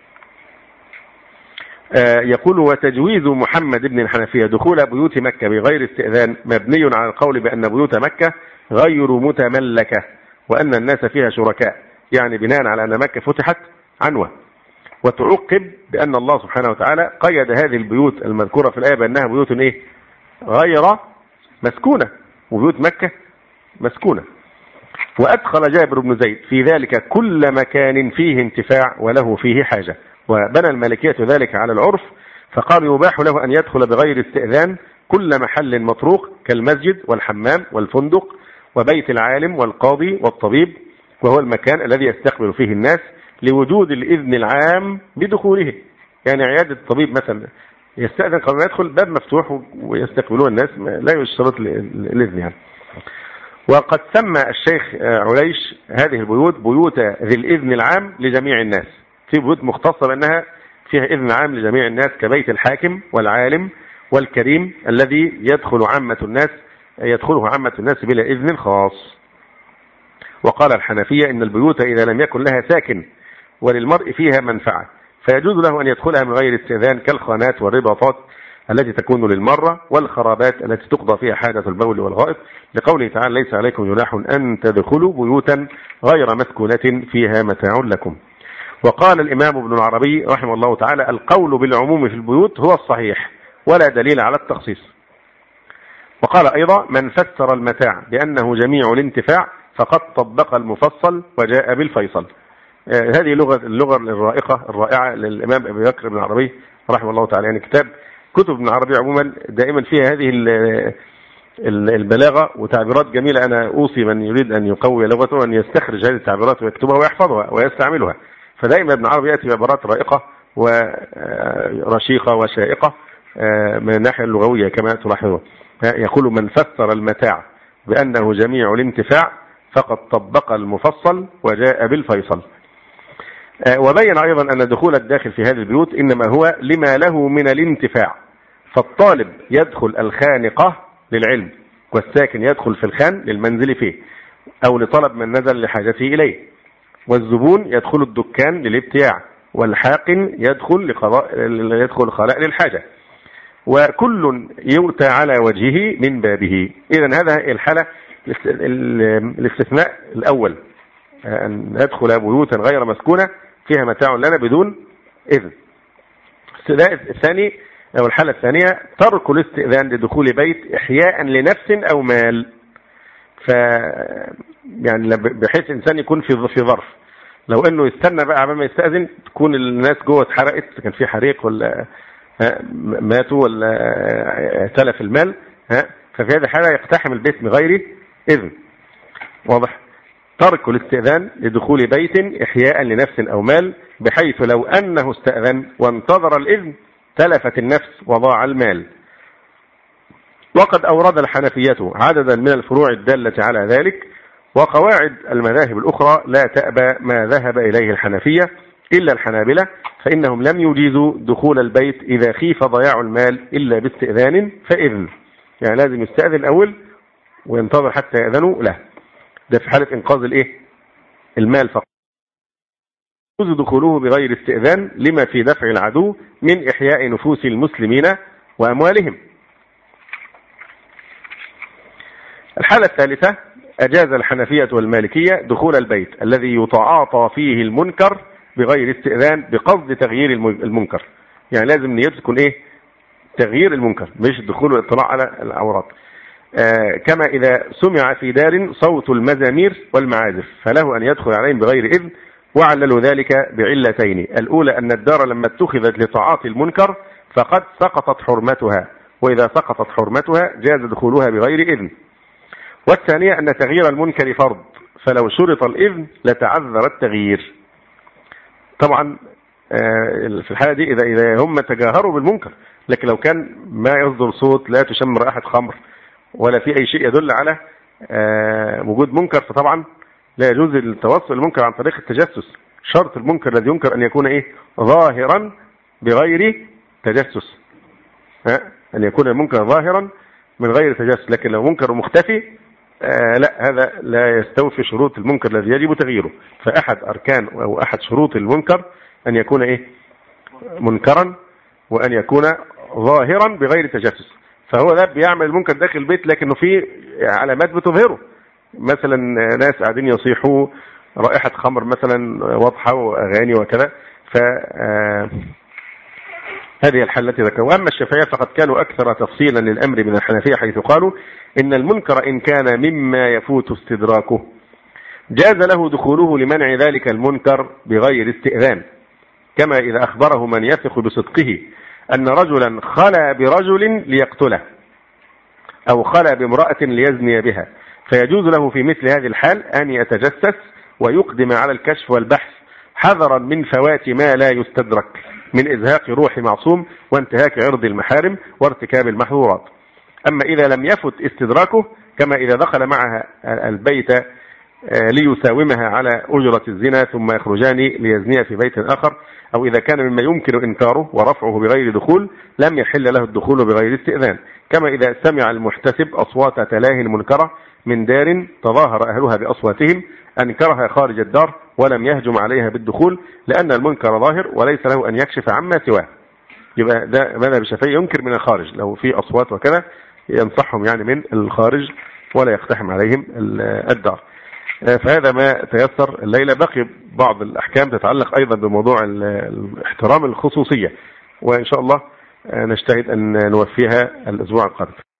يقول وتجويز محمد بن الحنفية دخول بيوت مكة بغير استئذان مبني على القول بأن بيوت مكة غير متملكة وأن الناس فيها شركاء، يعني بناء على أن مكة فتحت عنوة. وتعقب بأن الله سبحانه وتعالى قيد هذه البيوت المذكورة في الآية بأنها بيوت غير مسكونة، وبيوت مكة مسكونة. وأدخل جابر بن زيد في ذلك كل مكان فيه انتفاع وله فيه حاجة، وبنى المالكية ذلك على العرف، فقال يباح له أن يدخل بغير استئذان كل محل مطروق كالمسجد والحمام والفندق وبيت العالم والقاضي والطبيب، وهو المكان الذي يستقبل فيه الناس لوجود الإذن العام بدخوله. يعني عيادة الطبيب مثلا يستأذن قبل ما يدخل، باب مفتوح ويستقبلون الناس، لا يشترط الإذن يعني. وقد سمى الشيخ عليش هذه البيوت بيوت ذي الإذن العام لجميع الناس. في بيوت مختصة بأنها فيها إذن عام لجميع الناس كبيت الحاكم والعالم والكريم الذي يدخله عامة الناس بلا إذن خاص. وقال الحنفية إن البيوت إذا لم يكن لها ساكن وللمرء فيها منفعة فيجوز له أن يدخلها من غير استئذان كالخانات والرباطات التي تكون للمرة والخرابات التي تقضى فيها حاجة البول والغائط، لقوله تعالى ليس عليكم جناح أن تدخلوا بيوتا غير مسكونة فيها متاع لكم. وقال الإمام ابن العربي رحمه الله تعالى القول بالعموم في البيوت هو الصحيح ولا دليل على التخصيص. وقال أيضا من فسر المتاع بأنه جميع الانتفاع فقد طبق المفصل وجاء بالفيصل. هذه اللغة الرائعة للإمام أبي بكر بن العربي رحمه الله تعالى. يعني كتب ابن العربي عموما دائما فيها هذه البلاغة وتعبيرات جميلة. أنا أوصي من يريد أن يقوي لغته أن يستخرج هذه التعبيرات ويكتبها ويحفظها ويستعملها. فدائما ابن العربي يأتي بعبارات رائقة ورشيقة وشائقة من الناحية اللغوية كما تلاحظون. يقول من فسر المتاع بأنه جميع الانتفاع فقد طبق المفصل وجاء بالفيصل. وبين أيضا أن دخول الداخل في هذه البيوت إنما هو لما له من الانتفاع، فالطالب يدخل الخانقة للعلم والساكن يدخل في الخان للمنزل فيه أو لطلب من نزل لحاجته إليه، والزبون يدخل الدكان للابتياع، والحاقن يدخل خلاء للحاجة، وكل يؤتى على وجهه من بابه. إذن هذا الحالة الاستثناء الأول، أن ندخل بيوتا غير مسكونة فيها متاع لنا بدون إذن. الاستثناء الثاني أو الحالة الثانية ترك الاستئذان لدخول بيت إحياء لنفس أو مال، يعني بحيث إنسان يكون في ظرف، لو إنه يستنى بقى قبل ما يستأذن تكون الناس جوه اتحرقت، كان في حريق ولا ماتوا ولا تلف المال، ففي هذه الحالة يقتحم البيت بغير إذن. واضح؟ ترك الاستئذان لدخول بيت إحياء لنفس أو مال، بحيث لو أنه استأذن وانتظر الإذن تلفت النفس وضاع المال. وقد أورد الحنفية عددا من الفروع الدالة على ذلك، وقواعد المذاهب الأخرى لا تأبى ما ذهب إليه الحنفية إلا الحنابلة، فإنهم لم يجيزوا دخول البيت إذا خيف ضياع المال إلا باستئذان فإذن، يعني لازم يستأذن أول وينتظر حتى يأذنوا له، ده في حالة إنقاذ المال فقط. يجوز دخوله بغير استئذان لما في دفع العدو من إحياء نفوس المسلمين وأموالهم. الحالة الثالثة أجاز الحنفية والمالكية دخول البيت الذي يتعاطى فيه المنكر بغير استئذان بقصد تغيير المنكر، يعني لازم نيته تكون تغيير المنكر مش الدخول والاطلاع على العورات. كما إذا سمع في دار صوت المزامير والمعازف فله أن يدخل عليهم بغير إذن، وعللوا ذلك بعلتين: الأولى أن الدار لما اتخذت لتعاطي المنكر فقد سقطت حرمتها، وإذا سقطت حرمتها جاز دخولها بغير إذن. والثانية أن تغيير المنكر فرض، فلو شرط الإذن لتعذر التغيير. طبعا في الحالة دي إذا هم تجاهروا بالمنكر، لكن لو كان ما يصدر صوت، لا تشم رائحة خمر، ولا في أي شيء يدل على وجود منكر، فطبعا لا يجوز التوصل للمنكر عن طريق التجسس شرط المنكر الذي ينكر أن يكون إيه؟ ظاهرا بغير تجسس. أن يكون المنكر ظاهرا من غير تجسس. لكن لو منكر مختفي لا، هذا لا يستوفي شروط المنكر الذي يجب تغييره. فأحد أركان أو أحد شروط المنكر أن يكون إيه؟ منكرا، وأن يكون ظاهرا بغير تجسس. فهو ده بيعمل المنكر داخل البيت لكنه فيه علامات بتظهره، مثلا ناس قاعدين يصيحوا، رائحة خمر مثلا واضحة وأغاني وكذا. هذه الحالة التي ذكروا. وأما الشافعية فقد كانوا أكثر تفصيلا للأمر من الحنفية، حيث قالوا إن المنكر إن كان مما يفوت استدراكه جاز له دخوله لمنع ذلك المنكر بغير استئذان، كما إذا أخبره من يثق بصدقه أن رجلا خلى برجل ليقتله أو خلى بامرأة ليزني بها، فيجوز له في مثل هذه الحال أن يتجسس ويقدم على الكشف والبحث حذرا من فوات ما لا يستدرك من إزهاق روح معصوم وانتهاك عرض المحارم وارتكاب المحظورات. أما إذا لم يفت استدراكه، كما إذا دخل معها البيت ليساومها على أجرة الزنا ثم يخرجان ليزنيا في بيت آخر، أو إذا كان مما يمكن إنكاره ورفعه بغير دخول لم يحل له الدخول بغير استئذان، كما إذا سمع المحتسب أصوات تلاه منكرة من دار تظاهر أهلها بأصواتهم أنكرها خارج الدار ولم يهجم عليها بالدخول، لأن المنكر ظاهر وليس له أن يكشف عما سواه. يبقى ده ماذا بالشافعي؟ ينكر من الخارج، لو في أصوات وكذا ينصحهم يعني من الخارج ولا يقتحم عليهم الدار. فهذا ما تيسر الليلة. بقي بعض الأحكام تتعلق أيضا بموضوع احترام الخصوصية، وإن شاء الله نجتهد أن نوفيها الأسبوع القادم.